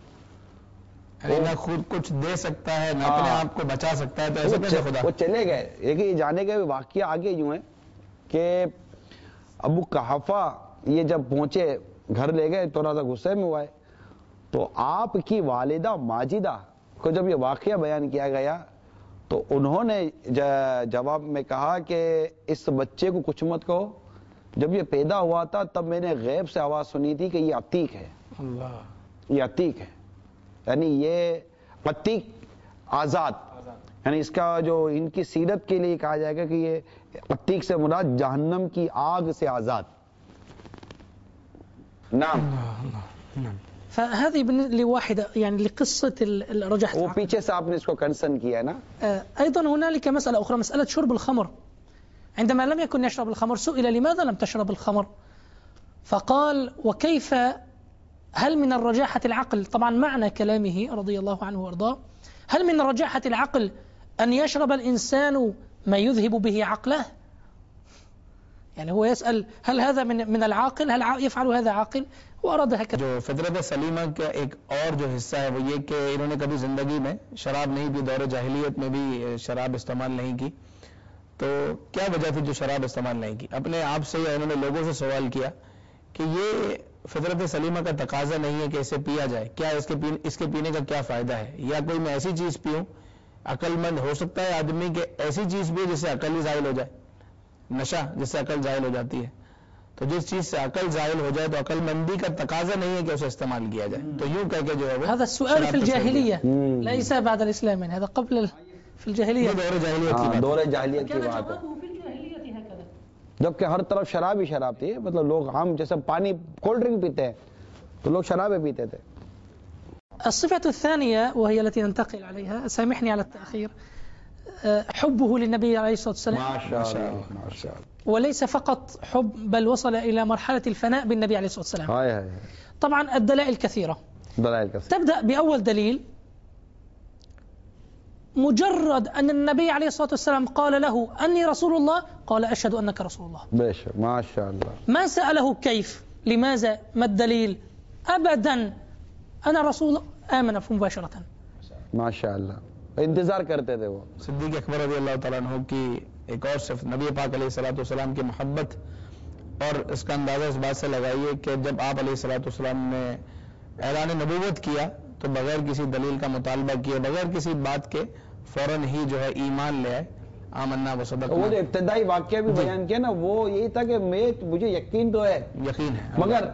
نہ خود کچھ دے سکتا ہے نہ اپنے آپ کو بچا سکتا ہے, تو ایسے کیسے خدا؟ وہ چلے گئے. ایک یہ جانے کے واقعہ آگے یوں ہے کہ ابو قحافہ یہ جب پہنچے گھر لے گئے تھوڑا سا غصے میں ہوا ہے, تو آپ کی والدہ ماجدہ کو جب یہ واقعہ بیان کیا گیا تو انہوں نے جواب میں کہا کہ اس بچے کو کچھ مت کہو, جب یہ پیدا ہوا تھا تب میں نے غیب سے آواز سنی تھی کہ یہ عتیق ہے. اللہ, یہ عتیق ہے, یعنی یہ عتیق آزاد, یعنی اس کا جو ان کی سیرت کے لیے کہا جائے گا کہ یہ عتیق سے مراد جہنم کی آگ سے آزاد. نعم. فهذه لواحدة يعني لقصة الرجحة. وہ پیچھے سے آپ نے اس کو کنسرن کیا ہے نا. أيضا هنالك مسألة أخرى, مسألة شرب الخمر. عندما لم يكن يشرب الخمر سئل لماذا لم تشرب الخمر, فقال وكيف, هل من الرجاحة العقل, طبعا معنى كلامه رضي الله عنه وارضاه, هل من رجاحة العقل أن يشرب الإنسان ما يذهب به عقله؟ يعني هو يسأل هل هذا من العاقل, هل يفعل هذا عاقل؟ وأراد هكذا. جو فطرت سلیمہ کا ایک اور جو حصہ ہے وہ یہ کہ انہوں نے کبھی زندگی میں شراب نہیں پی, دور جاہلیت میں بھی شراب استعمال نہیں کی. تو کیا وجہ تھی جو شراب استعمال نہیں کی؟ اپنے آپ سے یا انہوں نے لوگوں سے سوال کیا کہ یہ فطرت سلیمہ کا تقاضا نہیں ہے کہ اسے پیا جائے, کیا اس کے پینے کا کیا فائدہ ہے, یا کوئی میں ایسی چیز پیوں, عقل مند ہو سکتا ہے آدمی کہ ایسی چیز پیے جس سے عقل ہی زائل ہو جائے, نشہ جس سے عقل زائل ہو جاتی ہے. تو جس چیز سے عقل زائل ہو جائے تو عقل مندی کا تقاضا نہیں ہے کہ اسے استعمال کیا جائے. تو یوں کہہ کے جو ہے وہ هذا السؤال في الجاهلية ليس بعد الإسلام, هذا قبل في الجاهلية. دور جاہلیت کی بات, دور جاہلیت کی بات ہے, جبکہ ہر طرف شراب ہی شراب تھی. مطلب لوگ عام جیسے پانی کولڈ ڈرنک پیتے ہیں تو لوگ شرابیں پیتے تھے. الصفة الثانية وهي التي ننتقل عليها, سامحني على التأخير, حبه للنبي عليه الصلاة والسلام. ما شاء الله ما شاء الله. وليس فقط حب بل وصل إلى مرحلة الفناء بالنبي عليه الصلاة والسلام. هاي هاي. طبعا الدلائل كثيرة. دلائل كثيرة. تبدأ بأول دليل, مجرد أن النبي عليه الصلاة والسلام قال له أني رسول الله, قال أشهد أنك رسول الله. باشا ما شاء الله. ما سأله كيف, لماذا, ما الدليل, أبدا, أنا رسول, آمن مباشرة. ما شاء اللہ, انتظار کرتے تھے وہ. صدیق اکبر رضی اللہ تعالیٰ عنہ کی ایک اور صفت, نبی پاک علیہ الصلوۃ والسلام کی محبت, اور اس کا اندازہ اس بات سے لگائیے کہ جب آپ علیہ الصلوۃ والسلام نے اعلان نبوت کیا تو بغیر کسی دلیل کا مطالبہ کیے, بغیر کسی بات کے فوراً ہی جو ہے ایمان لے آئے, آمنا وصدقنا. وہ جو ابتدائی واقعہ بھی بیان کیا نا, وہ یہی تھا کہ مجھے یقین تو ہے, یقین ہے, مگر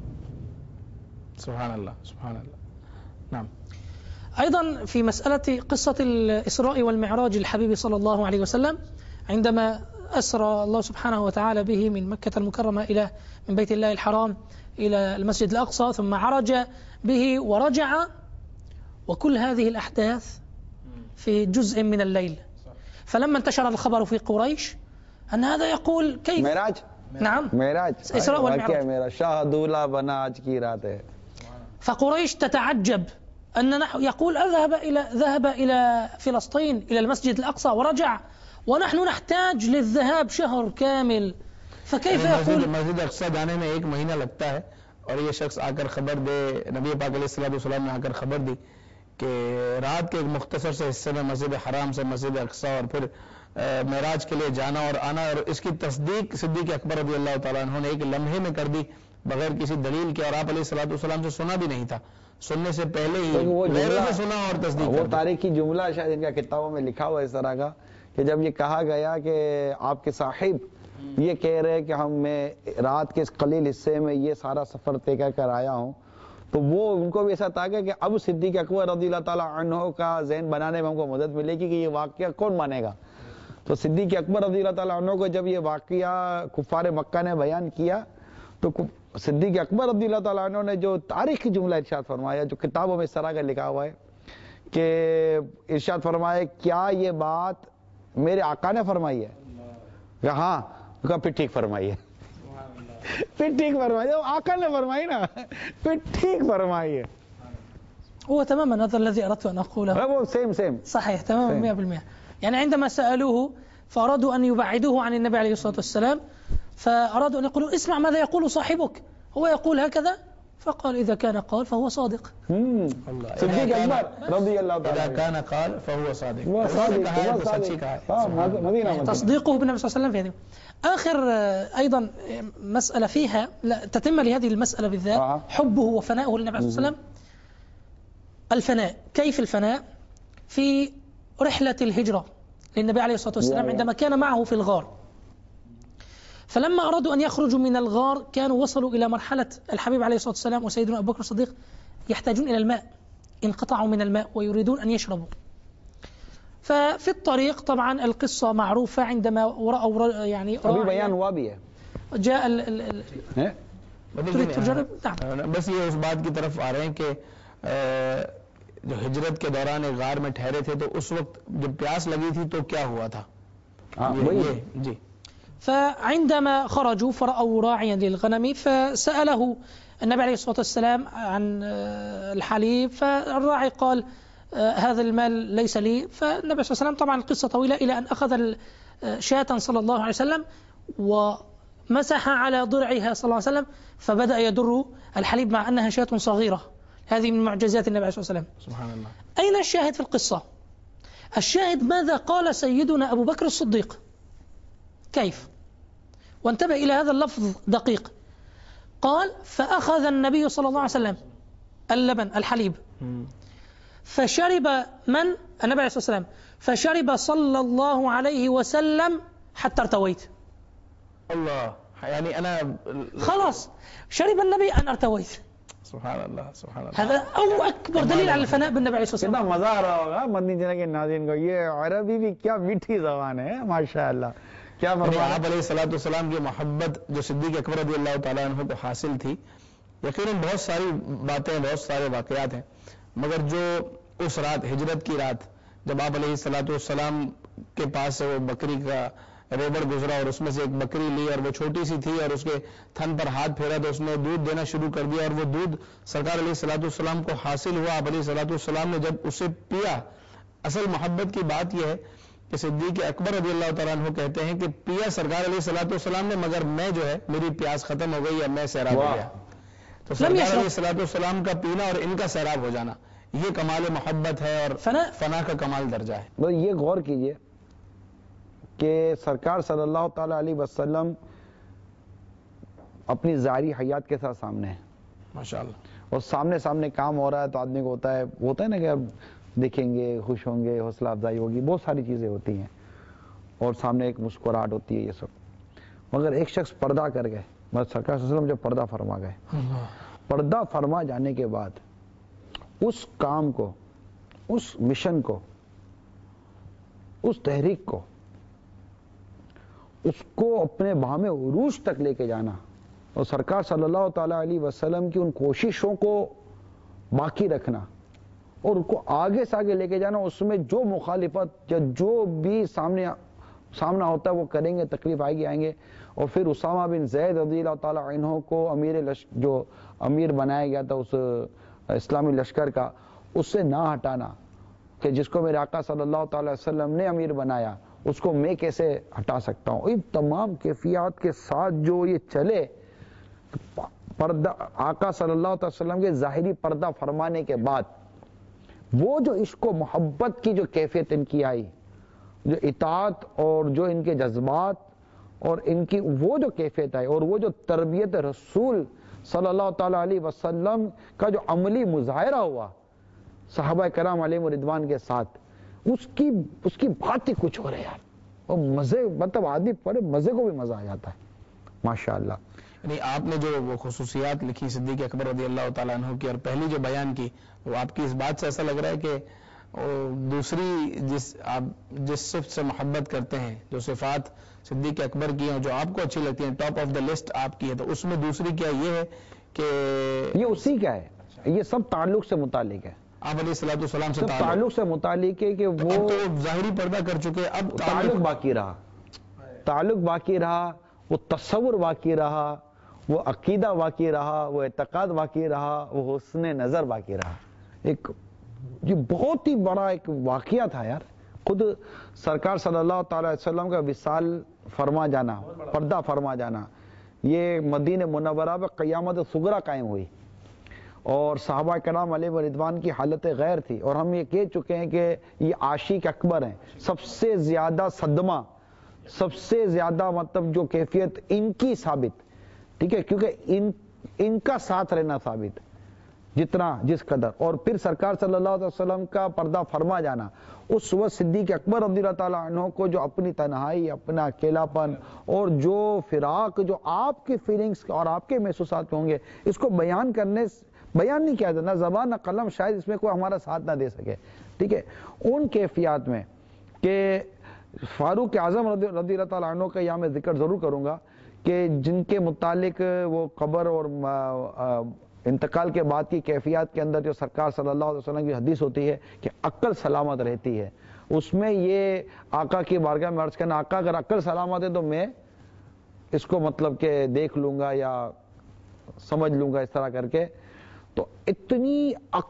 سبحان اللہ سبحان اللہ. نعم. أيضا في مسألة قصة الإسراء والمعراج الحبيب صلى الله عليه وسلم, عندما أسرى الله سبحانه وتعالى به من مكة المكرمة إلى من بيت الله الحرام إلى المسجد الأقصى, ثم عرج به ورجع, وكل هذه الأحداث في جزء من الليل. فلما انتشر الخبر في قريش أن هذا يقول كيف معراج, نعم معراج إسراء والمعراج, شاہ دولہ بنا آج کی رات ہے. فقريش تتعجب أن يقول ذهب إلى فلسطين إلى المسجد الأقصى ورجع, ونحن نحتاج للذهاب شهر كامل, فكيف يقول مسجد اقصی جانے میں 1 مہینہ لگتا ہے, اور یہ شخص آ کر خبر دے, نبی پاک علیہ الصلوۃ والسلام نے آ کر خبر دی کہ رات کے ایک مختصر سے حصے میں مسجد حرام سے مسجد اقصی اور پھر معراج کے لیے جانا اور آنا, اور اس کی تصدیق صدیق اکبر رضی اللہ تعالیٰ عنہ نے ایک لمحے میں کر دی بغیر کسی دلیل کے, اور آپ علیہ الصلوۃ والسلام سے سنا بھی نہیں تھا, سننے سے پہلے ہی غیروں سے سنا اور تصدیق. وہ تاریخی جملہ شاید ان کا کتابوں میں لکھا ہوا ہے اس طرح کا کہ جب یہ کہا گیا کہ آپ کے صاحب یہ کہہ رہے کہ میں رات کے اس قلیل حصے میں یہ سارا سفر طے کر آیا ہوں, تو وہ ان کو بھی ایسا تھا کہ اب صدیق اکبر رضی اللہ تعالیٰ عنہ کا ذہن بنانے میں ہم کو مدد ملے گی کہ یہ واقعہ کون مانے گا. تو صدیق اکبر رضی اللہ تعالیٰ عنہ کو جب یہ واقعہ کفار مکہ نے بیان کیا تو صدیق اکبر رضی اللہ تعالیٰ عنہ نے جو تاریخی جملہ ارشاد فرمایا, جو کتابوں میں اس طرح کا لکھا ہوا ہے کہ ارشاد فرمایا کیا یہ بات میرے آقا نے فرمائی ہے, کہ ہاں, کہا پھر ٹھیک فرمائی ہے. پھر ٹھیک فرمائی، آقا نے فرمائی نا، پھر ٹھیک فرمائی ہے. هو تماما هذا الذي أردت أن أقوله. وہ سیم صحيح تماما 100%. يعني عندما سألوه فأرادوا أن يبعدوه عن النبي عليه الصلاة والسلام، فأرادوا أن يقولوا اسمع ماذا يقول صاحبك، هو يقول هكذا، فقال إذا كان قال فهو صادق. صدیق اکبر رضی اللہ تعالیٰ اذا كان قال فهو صادق. وہ صادق ہے، سچی کہا ہے. مدینہ تصديقه بالنبي صلى الله عليه وسلم في هذه. آخر أيضا مسألة فيها تتم لهذه المسألة بالذات حبه وفناؤه للنبي صلى الله عليه وسلم. الفناء، كيف الفناء؟ في رحلة الهجرة للنبي عليه الصلاة والسلام عندما كان معه في الغار، فلما أرادوا أن يخرجوا من الغار كانوا وصلوا إلى مرحلة الحبيب عليه الصلاة والسلام وسيدنا أبو بكر الصديق يحتاجون إلى الماء، انقطعوا من الماء ويريدون أن يشربوا. ففي الطريق طبعا القصة معروفة، عندما رأوا يعني ابھی بیان ہوا بھی ہے. جاء بس یہ اس بات کی طرف آ رہے ہیں کہ جو ہجرت کے دوران ایک غار میں ٹھہرے تھے تو اس وقت جب پیاس لگی تھی تو کیا ہوا تھا؟ جی. فعندما خرجوا فرأوا راعيا للغنم فسأله النبي عليه الصلاة والسلام عن الحليب، فالراعي قال هذا المال ليس لي. فالنبي صلى الله عليه وسلم طبعا القصة طويلة إلى أن أخذ شاة صلى الله عليه وسلم ومسح على ضرعها صلى الله عليه وسلم، فبدأ يدر الحليب مع أنها شاة صغيرة. هذه من معجزات النبي عليه الصلاة والسلام. سبحان الله. أين الشاهد في القصة؟ الشاهد ماذا قال سيدنا أبو بكر الصديق. كيف؟ وانتبه إلى هذا اللفظ دقيق. قال فأخذ النبي صلى الله عليه وسلم اللبن الحليب فشرب من؟ النبي عليه الصلاة والسلام. فشرب صلى الله عليه وسلم حتى ارتويت. الله، يعني أنا خلاص شرب النبي أن ارتويت. سبحان اللہ سبحان اللہ. هذا أو أكبر دليل على الفناء بالنبي عليه الصلاة والسلام. کتنا مزہ آ رہا ہوگا مدنی چینل کے ناظرین کو. یہ عربی بھی کیا میٹھی زبان ہے ماشاءاللہ. کیا فرمایا آپ علیہ الصلوۃ والسلام کی محبت جو صدیق اکبر رضی اللہ تعالیٰ عنہ کو حاصل تھی، یقیناً بہت ساری باتیں، بہت سارے واقعات ہیں، مگر جو اس رات، ہجرت کی رات، جب آپ علیہ الصلوۃ والسلام کے پاس سے وہ بکری کا ریبڑ گزرا اور اس میں سے ایک بکری لی اور وہ چھوٹی سی تھی اور اس کے تھن پر ہاتھ پھیرا تو اس نے دودھ دینا شروع کر دیا اور وہ دودھ سرکار علیہ الصلوۃ والسلام کو حاصل ہوا. آپ علیہ الصلوۃ والسلام نے جب اسے پیا، اصل محبت کی بات یہ ہے کہ صدیق اکبر رضی اللہ تعالیٰ عنہ کہتے ہیں کہ پیا سرکار علیہ الصلوۃ والسلام نے، مگر میں جو ہے میری پیاس ختم ہو گئی یا میں سیراب ہو گیا. تو سرکار علیہ الصلوۃ والسلام کا پینا اور ان کا سیراب ہو جانا، یہ کمال محبت ہے اور فنا کا کمال درجہ ہے. یہ غور کیجئے کہ سرکار صلی اللہ تعالیٰ علیہ وسلم اپنی ظاہری حیات کے ساتھ سامنے ہیں ماشاءاللہ، اور سامنے کام ہو رہا ہے تو آدمی کو ہوتا ہے نا کہ اب دیکھیں گے، خوش ہوں گے، حوصلہ افزائی ہوگی، بہت ساری چیزیں ہوتی ہیں اور سامنے ایک مسکراہٹ ہوتی ہے، یہ سب. مگر ایک شخص پردہ کر گئے، سرکار صلی اللہ علیہ وسلم جب پردہ فرما گئے، پردہ فرما جانے کے بعد اس کام کو، اس مشن کو، اس تحریک کو، اس کو اپنے بہام عروج تک لے کے جانا اور سرکار صلی اللہ تعالیٰ علیہ وسلم کی ان کوششوں کو باقی رکھنا اور ان کو آگے سے آگے لے کے جانا، اس میں جو مخالفت یا جو بھی سامنا ہوتا ہے وہ کریں گے، تکلیف آئیں گے. اور پھر اسامہ بن زید رضی اللہ تعالیٰ عنہ کو جو امیر بنایا گیا تھا اس اسلامی لشکر کا، اس سے نہ ہٹانا کہ جس کو میرے آقا صلی اللہ تعالی وسلم نے امیر بنایا اس کو میں کیسے ہٹا سکتا ہوں. ان تمام کیفیات کے ساتھ جو یہ چلے، پردہ آقا صلی اللہ علیہ وسلم کے ظاہری پردہ فرمانے کے بعد وہ جو عشق و محبت کی جو کیفیت ان کی آئی، جو اطاعت اور جو ان کے جذبات اور ان کی وہ جو کیفیت آئی اور وہ جو تربیت رسول صلی اللہ تعالی علیہ وسلم کا جو عملی مظاہرہ ہوا صحابہ کرام علیہ رضوان کے ساتھ، اس کی بات ہی کچھ ہو رہے یار. اور مزے، مطلب آدمی پڑھے مزے کو بھی مزہ آ جاتا ہے ماشاءاللہ. یعنی آپ نے جو وہ خصوصیات لکھی صدیق اکبر رضی اللہ تعالیٰ عنہ کی اور پہلی جو بیان کی، وہ آپ کی اس بات سے ایسا لگ رہا ہے کہ دوسری آپ جس صفت سے محبت کرتے ہیں، جو صفات صدیق اکبر کی ہیں جو آپ کو اچھی لگتی ہیں، ٹاپ آف دا لسٹ آپ کی ہے، تو اس میں دوسری کیا یہ ہے کہ یہ اسی کا ہے، یہ سب تعلق سے متعلق ہے. آپ علیہ الصلوۃ والسلام سے تعلق سے متعلق ہے کہ وہ تو ظاہری پردہ کر چکے، اب تعلق باقی رہا، وہ تصور باقی رہا، وہ عقیدہ باقی رہا، وہ اعتقاد باقی رہا، وہ حسن نظر باقی رہا. ایک یہ بہت ہی بڑا ایک واقعہ تھا یار. خود سرکار صلی اللہ تعالی علیہ وسلم کا وصال فرما جانا، پردہ فرما جانا، یہ مدینہ منورہ میں قیامت صغریٰ قائم ہوئی اور صحابہ کرام علیہ رضوان کی حالت غیر تھی. اور ہم یہ کہہ چکے ہیں کہ یہ عاشق اکبر ہیں. سب سے زیادہ صدمہ، سب سے زیادہ مطلب جو کیفیت ان کی ثابت، ٹھیک ہے، کیونکہ ان کا ساتھ رہنا ثابت جتنا جس قدر. اور پھر سرکار صلی اللہ علیہ وسلم کا پردہ فرما جانا. اس وقت صدیق اکبر رضی اللہ تعالیٰ عنہ کو جو اپنی تنہائی، اپنا اکیلاپن اور جو فراق، جو آپ کی فیلنگز اور آپ کے محسوسات ہوں گے، اس کو بیان نہیں کیا جاتا، نہ زبان نہ قلم شاید اس میں کوئی ہمارا ساتھ نہ دے سکے. ٹھیک ہے، ان کیفیات میں کہ فاروق اعظم رضی اللہ تعالیٰ عنہ کا یہاں میں ذکر ضرور کروں گا کہ جن کے متعلق وہ قبر اور انتقال کے بعد کی کیفیات کے اندر جو سرکار صلی اللہ علیہ وسلم کی حدیث ہوتی ہے کہ عقل سلامت رہتی ہے، اس میں یہ آقا کی بارگاہ میں عرض کرنا، آقا اگر عقل سلامت ہے تو میں اس کو مطلب کہ دیکھ لوں گا یا سمجھ لوں گا اس طرح کر کے. تو اتنی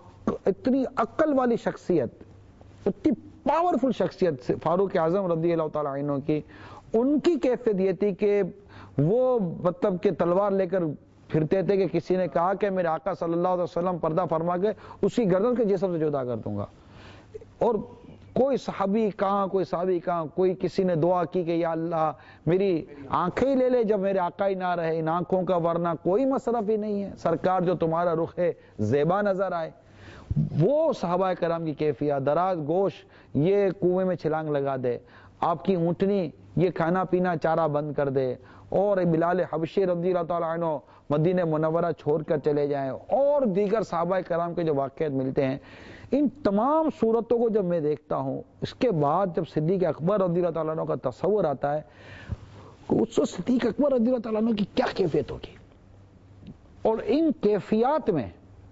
عقل والی شخصیت، اتنی پاورفل شخصیت فاروق اعظم رضی اللہ تعالیٰ عنہ کی، ان کی کیفیت یہ تھی کہ وہ مطلب کہ تلوار لے کر پھرتے تھے کہ کسی نے کہا کہ میرے آقا صلی اللہ علیہ وسلم پردہ فرما کے اس کی گردن کے جسم سے جدا کر دوں گا. اور کوئی صحابی کہاں، کوئی کسی نے دعا کی کہ یا اللہ میری آنکھیں ہی لے لے جب میرے آقا ہی نہ رہے، ان آنکھوں کا ورنہ کوئی مصرف ہی نہیں ہے، سرکار جو تمہارا رخ ہے زیبا نظر آئے. وہ صحابہ کرام کی کیفیت، دراز گوش یہ کنویں میں چھلانگ لگا دے، آپ کی اونٹنی یہ کھانا پینا چارہ بند کر دے، اور بلال حبشی رضی اللہ تعالیٰ عنہ مدینہ منورہ چھوڑ کر چلے جائیں، اور دیگر صحابہ کرام کے جو واقعات ملتے ہیں. ان تمام صورتوں کو جب میں دیکھتا ہوں، اس کے بعد جب صدیق اکبر رضی اللہ تعالیٰ عنہ کا تصور آتا ہے کہ اس وقت صدیق اکبر رضی اللہ تعالیٰ عنہ کی کیا کیفیت ہوگی. اور ان کیفیات میں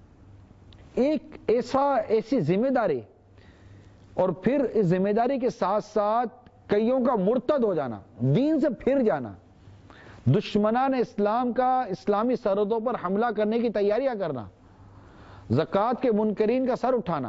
ایک ایسی ذمہ داری، اور پھر اس ذمہ داری کے ساتھ ساتھ کئیوں کا مرتد ہو جانا، دین سے پھر جانا، دشمنان اسلام کا اسلامی سرحدوں پر حملہ کرنے کی تیاریاں کرنا، زکوٰۃ کے منکرین کا سر اٹھانا،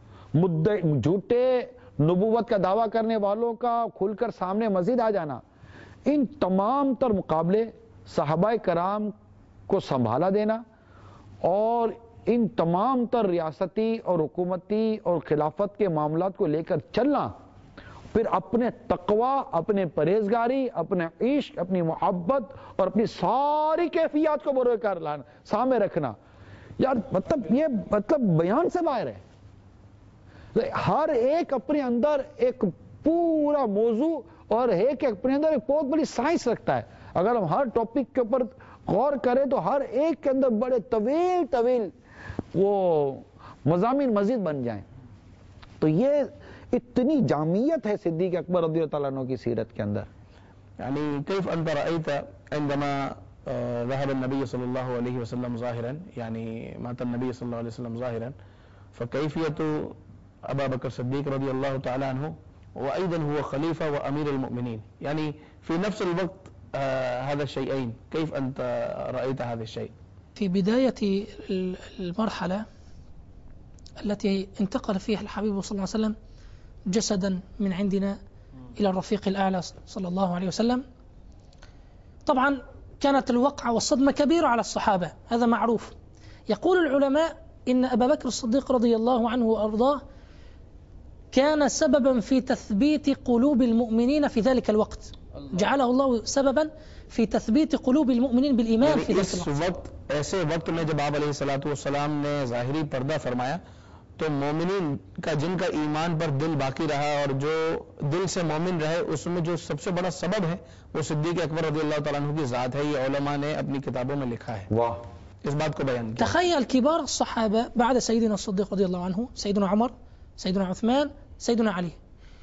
جھوٹے نبوت کا دعویٰ کرنے والوں کا کھل کر سامنے مزید آ جانا، ان تمام تر مقابلے صحابہ کرام کو سنبھالا دینا، اور ان تمام تر ریاستی اور حکومتی اور خلافت کے معاملات کو لے کر چلنا، پھر اپنے تقوی، اپنے پرہیزگاری، اپنے عشق، اپنی محبت اور اپنی ساری کیفیات کو بروئے کار لانا، سامنے رکھنا. یار یہ بیان سے باہر ہے. ہر ایک اپنے اندر ایک پورا موضوع اور ایک اپنے اندر ایک بہت بڑی سائنس رکھتا ہے. اگر ہم ہر ٹاپک کے اوپر غور کریں تو ہر ایک کے اندر بڑے طویل وہ مضامین مزید بن جائیں. تو یہ اتنی جامعیت ہے صدیق اکبر رضی اللہ عنہ کی سیرت کے اندر. يعني كيف أنت رأيت عندما ذهب النبي صلى الله عليه وسلم ظاهرا، يعني مات النبي صلى الله عليه وسلم ظاهرا، فكيفية أبا بكر الصديق رضي الله تعالى عنه وأيضا هو خليفة وأمير المؤمنين، يعني في نفس الوقت هذا الشيئين، كيف أنت رأيت هذا الشيء؟ في بداية المرحلة التي انتقل فيها الحبيب صلى الله عليه وسلم جسدا من عندنا إلى الرفيق الأعلى صلى الله عليه وسلم، طبعا كانت الوقعة والصدمة كبيرة على الصحابة، هذا معروف. يقول العلماء إن أبا بكر الصديق رضي الله عنه وأرضاه كان سببا في تثبيت قلوب المؤمنين في ذلك الوقت، جعله الله سببا في تثبيت قلوب المؤمنين بالإيمان في ذلك الوقت. ایسے وقت میں جب آپ علیہ الصلوۃ والسلام نے ظاہری پردہ فرمایا تو مومنین کا جن کا ایمان پر دل باقی رہا اور جو دل سے مومن رہے، اس میں جو سب سے بڑا سبب ہے وہ صدیق اکبر رضی اللہ تعالیٰ عنہ کی ذات ہے. یہ علماء نے اپنی کتابوں میں لکھا ہے. واہ، اس بات کو بیان کیا. تخيل كبار الصحابة بعد سيدنا الصديق رضي الله عنه، سيدنا عمر، سيدنا عثمان، سيدنا علي.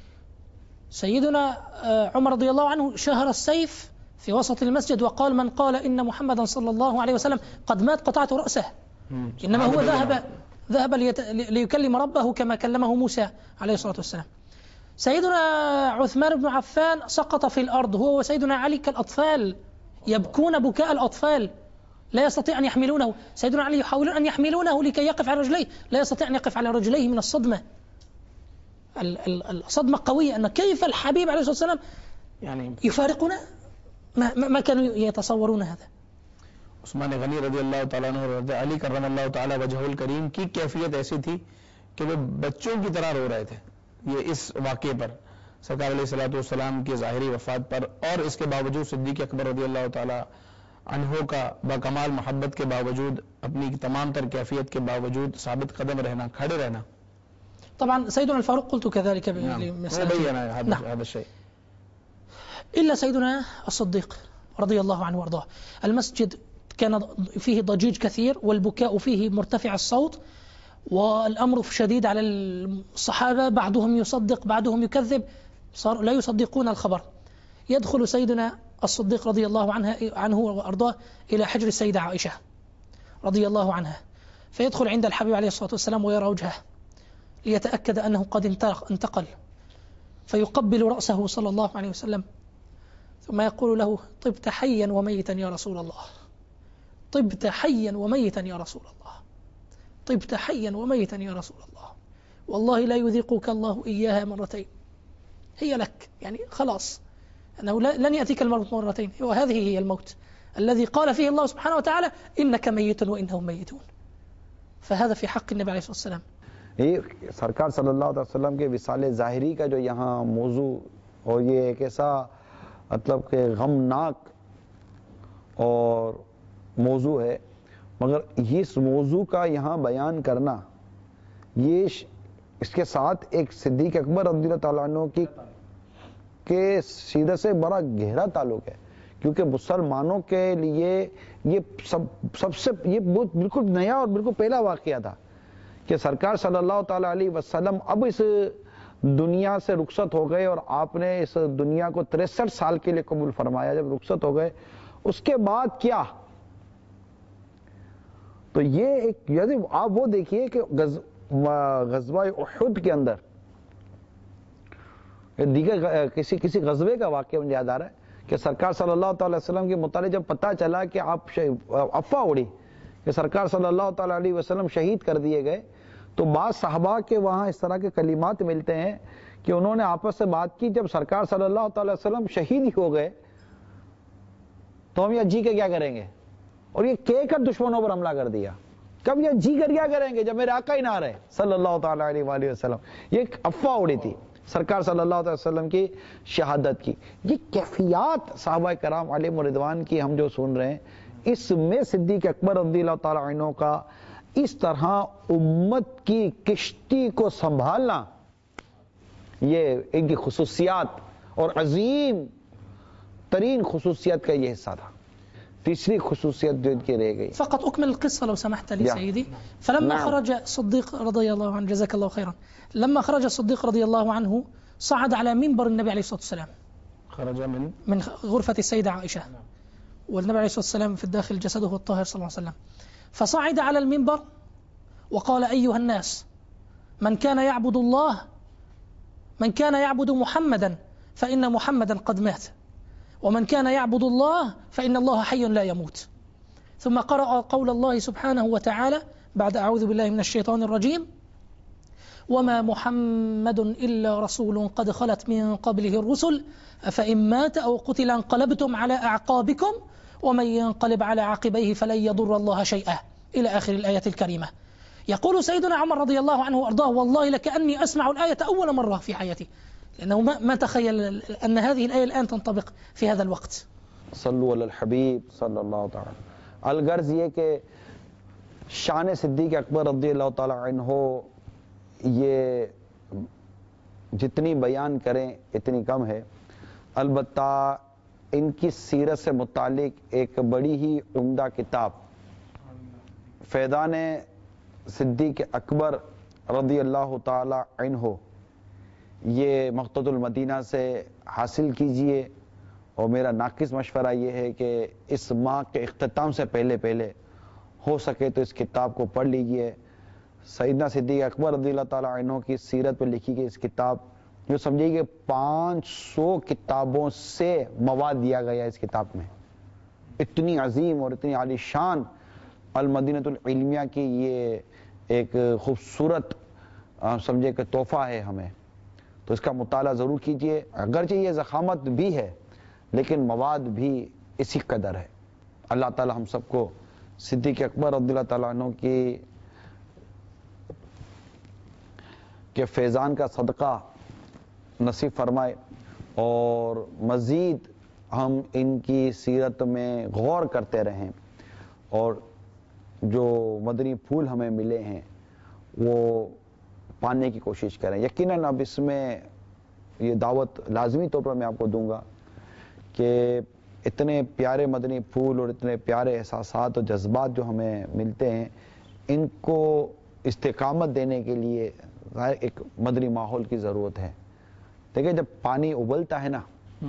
سيدنا عمر رضي الله عنه شهر السيف في وسط المسجد وقال من قال إن محمدا صلى الله عليه وسلم قد مات قطعت رأسه، إنما هو ذهب ليكلم ربه كما كلمه موسى عليه الصلاة والسلام. سيدنا عثمان بن عفان سقط في الأرض هو وسيدنا علي كالأطفال يبكون بكاء الأطفال لا يستطيع أن يحملونه. سيدنا علي يحاولون أن يحملونه لكي يقف على رجليه، لا يستطيع أن يقف على رجليه من الصدمة. الصدمة قوية، أن كيف الحبيب عليه الصلاة والسلام يعني يفارقنا، ما كانوا يتصورون هذا. عثمان غنی رضی اللہ تعالیٰ عنہ اور علی کرم اللہ تعالیٰ وجہ الکریم کی کیفیت ایسی تھی کہ وہ بچوں کی طرح رو رہے تھے یہ اس واقعے پر، سرکار علیہ الصلوۃ والسلام کی ظاہری وفات پر، اور اس کے باوجود صدیق اکبر رضی اللہ تعالیٰ عنہ کا باکمال محبت کے باوجود، اپنی تمام تر کیفیت کے باوجود ثابت قدم رہنا، کھڑے رہنا. طبعا سيدنا الفاروق قلت كذلك هذا الشيء. إلا سيدنا الصديق رضي الله عنه وارضاه. المسجد كان فيه ضجيج كثير والبكاء فيه مرتفع الصوت، والأمر شديد على الصحابة، بعضهم يصدق بعضهم يكذب، صار لا يصدقون الخبر. يدخل سيدنا الصديق رضي الله عنه وأرضاه إلى حجر السيدة عائشة رضي الله عنها، فيدخل عند الحبيب عليه الصلاة والسلام ويرى وجهه ليتأكد أنه قد انتقل، فيقبل رأسه صلى الله عليه وسلم ثم يقول له: طبت حيا وميتا يا رسول الله، طبت حيا وميتا يا رسول الله، طبت حيا وميتا يا رسول الله، والله لا يذيقك الله إياها مرتين، هي لك، يعني خلاص أنه لن يأتيك الموت مرتين، وهذه هي الموت الذي قال فيه الله سبحانه وتعالى: إنك ميت وإنهم ميتون. فهذا في حق النبي عليه الصلاة والسلام. سرکار صلی اللہ علیہ وسلم کے وصال ظاہری کا جو یہاں موضوع، اور یہ ایک ایسا مطلب کہ غمناک اور موضوع ہے، مگر اس موضوع کا یہاں بیان کرنا، یہ اس کے ساتھ ایک صدیق اکبر رضی اللہ تعالیٰ عنہ کی کے سیرت سے بڑا گہرا تعلق ہے، کیونکہ مسلمانوں کے لیے یہ سب سے یہ بالکل نیا اور بالکل پہلا واقعہ تھا کہ سرکار صلی اللہ تعالیٰ علیہ وسلم اب اس دنیا سے رخصت ہو گئے، اور آپ نے اس دنیا کو 63 سال کے لیے قبول فرمایا. جب رخصت ہو گئے اس کے بعد کیا، تو یہ ایک آپ وہ دیکھیے کہ غزوہ احد کے اندر دیگر کسی غزوے کا واقعہ مجھے یاد آ رہا ہے کہ سرکار صلی اللہ تعالی وسلم کے متعلق جب پتہ چلا کہ آپ افواہ اڑی کہ سرکار صلی اللہ تعالی علیہ وسلم شہید کر دیے گئے، تو بعض صحابہ کے وہاں اس طرح کے کلمات ملتے ہیں کہ انہوں نے آپس سے بات کی، جب سرکار صلی اللہ تعالی وسلم شہید ہی ہو گئے تو ہم یہ جی کے کیا کریں گے، اور یہ کہہ کر دشمنوں پر حملہ کر دیا. کب یہ جی کر کیا کریں گے جب میرے آقا ہی نہ رہے صلی اللہ تعالی علیہ وآلہ وسلم. یہ ایک افواہ اڑی تھی سرکار صلی اللہ علیہ وسلم کی شہادت کی. یہ کیفیات صحابہ کرام علیہم رضوان کی ہم جو سن رہے ہیں، اس میں صدیق اکبر رضی اللہ تعالی عنہ کا اس طرح امت کی کشتی کو سنبھالنا، یہ ان کی خصوصیات اور عظیم ترین خصوصیت کا یہ حصہ تھا. تیسری خصوصیت جو ان کی رہ گئی. فقط أكمل القصة لو سمحت لي سيدي. فلما خرج الصديق رضي الله عنه، جزاك الله خيرا، لما خرج الصديق رضي الله عنه صعد على منبر النبي عليه الصلاة والسلام، خرج من غرفة السيدة عائشة، والنبي عليه الصلاة والسلام في الداخل جسده الطاهر صلى الله عليه وسلم، فصعد على المنبر وقال: أيها الناس، من كان يعبد الله، من كان يعبد محمدا فإن محمدا قد مات، ومن كان يعبد الله فإن الله حي لا يموت. ثم قرأ قول الله سبحانه وتعالى بعد أعوذ بالله من الشيطان الرجيم: وما محمد إلا رسول قد خلت من قبله الرسل أفإن مات أو قتل انقلبتم على أعقابكم ومن ينقلب على عقبيه فلن يضر الله شيئا، إلى آخر الآية الكريمة. يقول سيدنا عمر رضي الله عنه وأرضاه: والله لكأني أسمع الآية أول مرة في حياتي، لأنه ما تخيل أن هذه الآية الآن تنطبق في هذا الوقت. صلوا علی الحبیب صلی اللہ تعالی. الغرض یہ کہ شان صدیق اکبر رضی اللہ تعالی عنہ یہ جتنی بیان کریں اتنی کم ہے. البتہ ان کی سیرت سے متعلق ایک بڑی ہی عمدہ کتاب فیضان صدیق اکبر رضی اللہ تعالی عنہ، یہ مقتضى المدینہ سے حاصل کیجئے. اور میرا ناقص مشورہ یہ ہے کہ اس ماہ کے اختتام سے پہلے ہو سکے تو اس کتاب کو پڑھ لیجئے. سیدنا صدیق اکبر رضی اللہ تعالی عنہ کی سیرت پہ لکھی گئی اس کتاب، جو سمجھیے کہ 500 کتابوں سے مواد دیا گیا اس کتاب میں. اتنی عظیم اور اتنی عالی شان المدینۃ العلمیہ کی یہ ایک خوبصورت سمجھے کہ تحفہ ہے ہمیں، تو اس کا مطالعہ ضرور کیجئے. اگرچہ یہ ضخامت بھی ہے لیکن مواد بھی اسی قدر ہے. اللہ تعالی ہم سب کو صدیق اکبر رضی اللہ تعالیٰ عنہ کے فیضان کا صدقہ نصیب فرمائے، اور مزید ہم ان کی سیرت میں غور کرتے رہیں، اور جو مدنی پھول ہمیں ملے ہیں وہ پانے کی کوشش کریں. یقیناً اب اس میں یہ دعوت لازمی طور پر میں آپ کو دوں گا کہ اتنے پیارے مدنی پھول اور اتنے پیارے احساسات اور جذبات جو ہمیں ملتے ہیں، ان کو استقامت دینے کے لیے ایک مدنی ماحول کی ضرورت ہے. دیکھیں جب پانی ابلتا ہے نا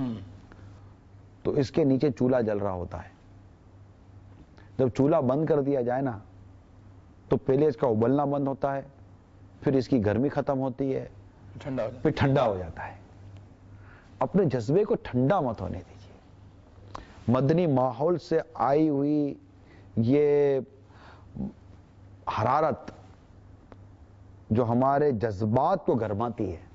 تو اس کے نیچے چولہا جل رہا ہوتا ہے. جب چولہا بند کر دیا جائے نا تو پہلے اس کا ابلنا بند ہوتا ہے، پھر اس کی گرمی ختم ہوتی ہے، پھر ٹھنڈا ہو جاتا ہے. اپنے جذبے کو ٹھنڈا مت ہونے دیجیے. مدنی ماحول سے آئی ہوئی یہ حرارت جو ہمارے جذبات کو گرماتی ہے،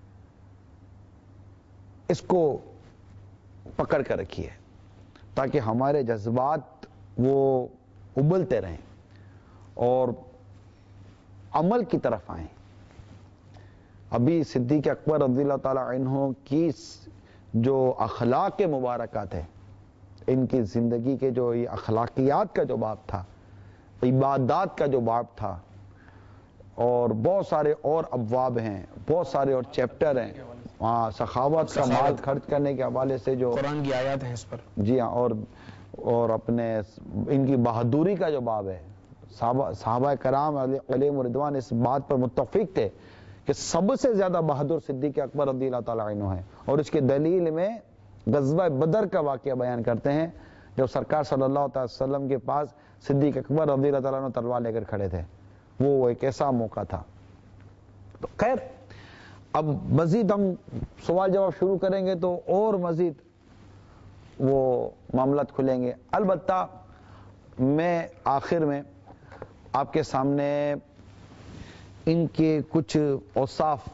اس کو پکڑ کر رکھیے تاکہ ہمارے جذبات وہ ابلتے رہیں اور عمل کی طرف آئیں. ابھی صدیق اکبر رضی اللہ تعالی عنہ کی جو اخلاق مبارکات ہیں، ان کی زندگی کے جو یہ اخلاقیات کا جو باب تھا، عبادات کا جو باب تھا، اور بہت سارے اور ابواب ہیں، بہت سارے اور چیپٹر ہیں. سخاوت کا مال خرچ کرنے کے حوالے سے جو قرآن کی آیات ہیں اس پر، جی ہاں، اور اپنے ان کی بہادری کا جو باب ہے. صحابہ کرام علیہم رضوان اس بات پر متفق تھے کہ سب سے زیادہ بہادر صدیق اکبر رضی اللہ تعالیٰ عنہ ہے، اور اس کے دلیل میں غزوہ بدر کا واقعہ بیان کرتے ہیں جب سرکار صلی اللہ علیہ وسلم کے پاس صدیق اکبر رضی اللہ تعالیٰ عنہ تلوار لے کر کھڑے تھے. وہ ایک ایسا موقع تھا. تو خیر، اب مزید ہم سوال جواب شروع کریں گے تو اور مزید وہ معاملات کھلیں گے. البتہ میں آخر میں آپ کے سامنے ان کے کچھ اوصاف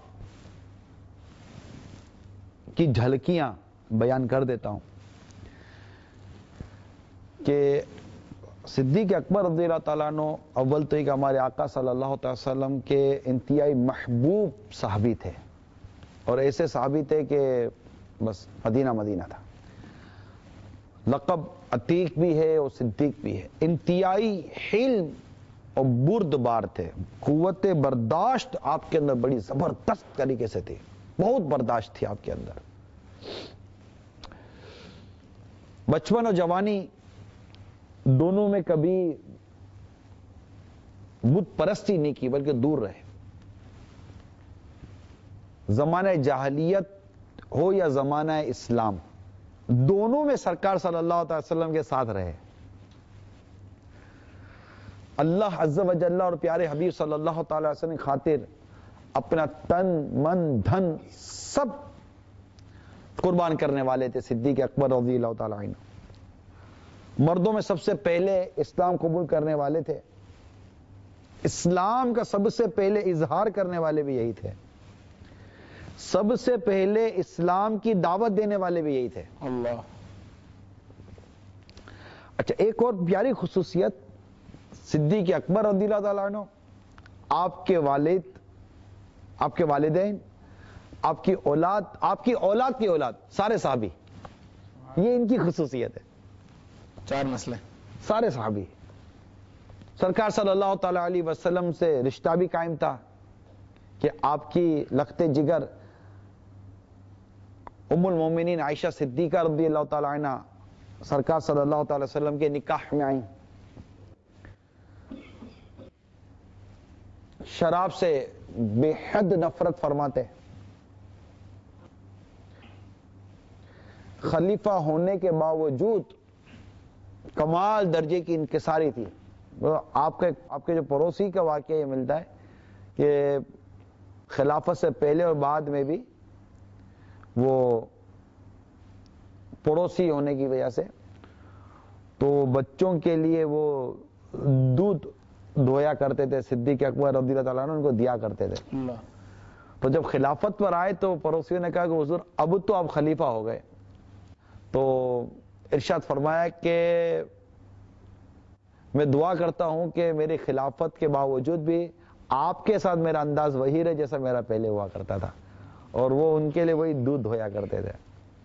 کی جھلکیاں بیان کر دیتا ہوں کہ صدیق اکبر رضی اللہ تعالیٰ عنہ اول تو ایک ہمارے آقا صلی اللہ علیہ وسلم کے انتہائی محبوب صحابی تھے، اور ایسے صحابی تھے کہ بس مدینہ مدینہ تھا. لقب عتیق بھی ہے اور صدیق بھی ہے. انتہائی حلم اور بردبار تھے. قوت برداشت آپ کے اندر بڑی زبردست طریقے سے تھی، بہت برداشت تھی آپ کے اندر. بچپن اور جوانی دونوں میں کبھی بت پرستی نہیں کی بلکہ دور رہے. زمانہ جاہلیت ہو یا زمانہ اسلام، دونوں میں سرکار صلی اللہ علیہ وسلم کے ساتھ رہے. اللہ عز و جل اور پیارے حبیب صلی اللہ تعالی وسلم کی خاطر اپنا تن من دھن سب قربان کرنے والے تھے صدیق اکبر رضی اللہ تعالی عنہ. مردوں میں سب سے پہلے اسلام قبول کرنے والے تھے. اسلام کا سب سے پہلے اظہار کرنے والے بھی یہی تھے. سب سے پہلے اسلام کی دعوت دینے والے بھی یہی تھے. اللہ. اچھا، ایک اور پیاری خصوصیت صدیق اکبر رضی اللہ تعالیٰ عنہ، آپ کے والد، آپ کے والدین، آپ کی اولاد، آپ کی اولاد کی اولاد، سارے صحابی. یہ ان کی خصوصیت ہے. 4 نسلیں سارے صحابی. سرکار صلی اللہ تعالی علیہ وسلم سے رشتہ بھی قائم تھا کہ آپ کی لخت جگر ام المومنین عائشہ صدیقہ رضی اللہ تعالی عنہ سرکار صلی اللہ تعالی وسلم کے نکاح میں آئیں. شراب سے بے حد نفرت فرماتے. خلیفہ ہونے کے باوجود کمال درجے کی انکساری تھی. آپ کے جو پڑوسی کا واقعہ یہ ملتا ہے کہ خلافت سے پہلے اور بعد میں بھی وہ پڑوسی ہونے کی وجہ سے تو بچوں کے لیے وہ دودھ دھویا کرتے تھے، صدیق اکبر رضی اللہ تعالیٰ عنہ ان کو دیا کرتے تھے. تو جب خلافت پر آئے تو پڑوسیوں نے کہا کہ حضور اب تو آپ خلیفہ ہو گئے، تو ارشاد فرمایا کہ میں دعا کرتا ہوں کہ میری خلافت کے باوجود بھی آپ کے ساتھ میرا انداز وہی رہے جیسا میرا پہلے ہوا کرتا تھا، اور وہ ان کے لیے وہی دودھ دھویا کرتے تھے.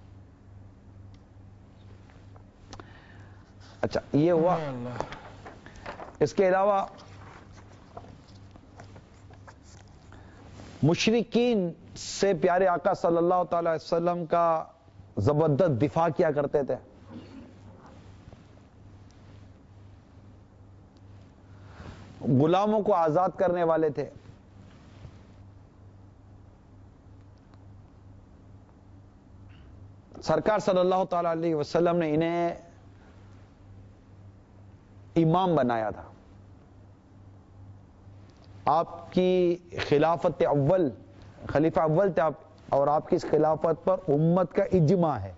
اچھا یہ ہوا. اس کے علاوہ مشرکین سے پیارے آقا صلی اللہ تعالی وسلم کا زبردست دفاع کیا کرتے تھے. غلاموں کو آزاد کرنے والے تھے. سرکار صلی اللہ تعالی علیہ وسلم نے انہیں امام بنایا تھا. آپ کی خلافت اول، خلیفہ اول تھے آپ، اور آپ کی اس خلافت پر امت کا اجماع ہے.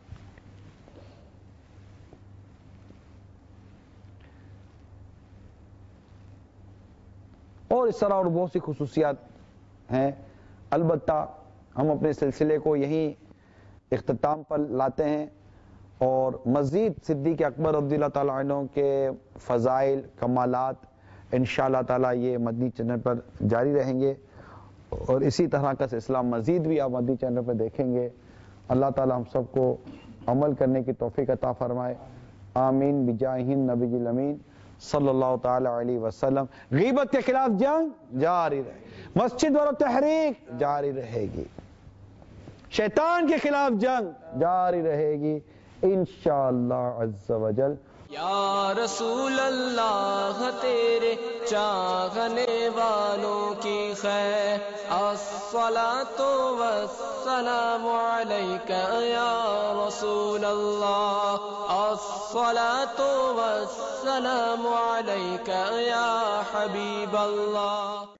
اور اس طرح اور بہت سی خصوصیات ہیں. البتہ ہم اپنے سلسلے کو یہیں اختتام پر لاتے ہیں، اور مزید صدیق اکبر رضی اللہ تعالیٰ عنہ کے فضائل، کمالات انشاءاللہ تعالیٰ یہ مدنی چینل پر جاری رہیں گے، اور اسی طرح کا سلسلہ مزید بھی آپ مدنی چینل پر دیکھیں گے. اللہ تعالیٰ ہم سب کو عمل کرنے کی توفیق عطا فرمائے. آمین بجاہ النبی الامین صلی اللہ تعالی علیہ وسلم. غیبت کے خلاف جنگ جاری رہے، مسجد والوں تحریک جاری رہے گی، شیطان کے خلاف جنگ جاری رہے گی انشاءاللہ عز و جل. یا رسول اللہ تیرے چاہنے والوں کی خیر، الصلاۃ والسلام علیک یا رسول اللہ، الصلاۃ والسلام علیک یا حبیب اللہ.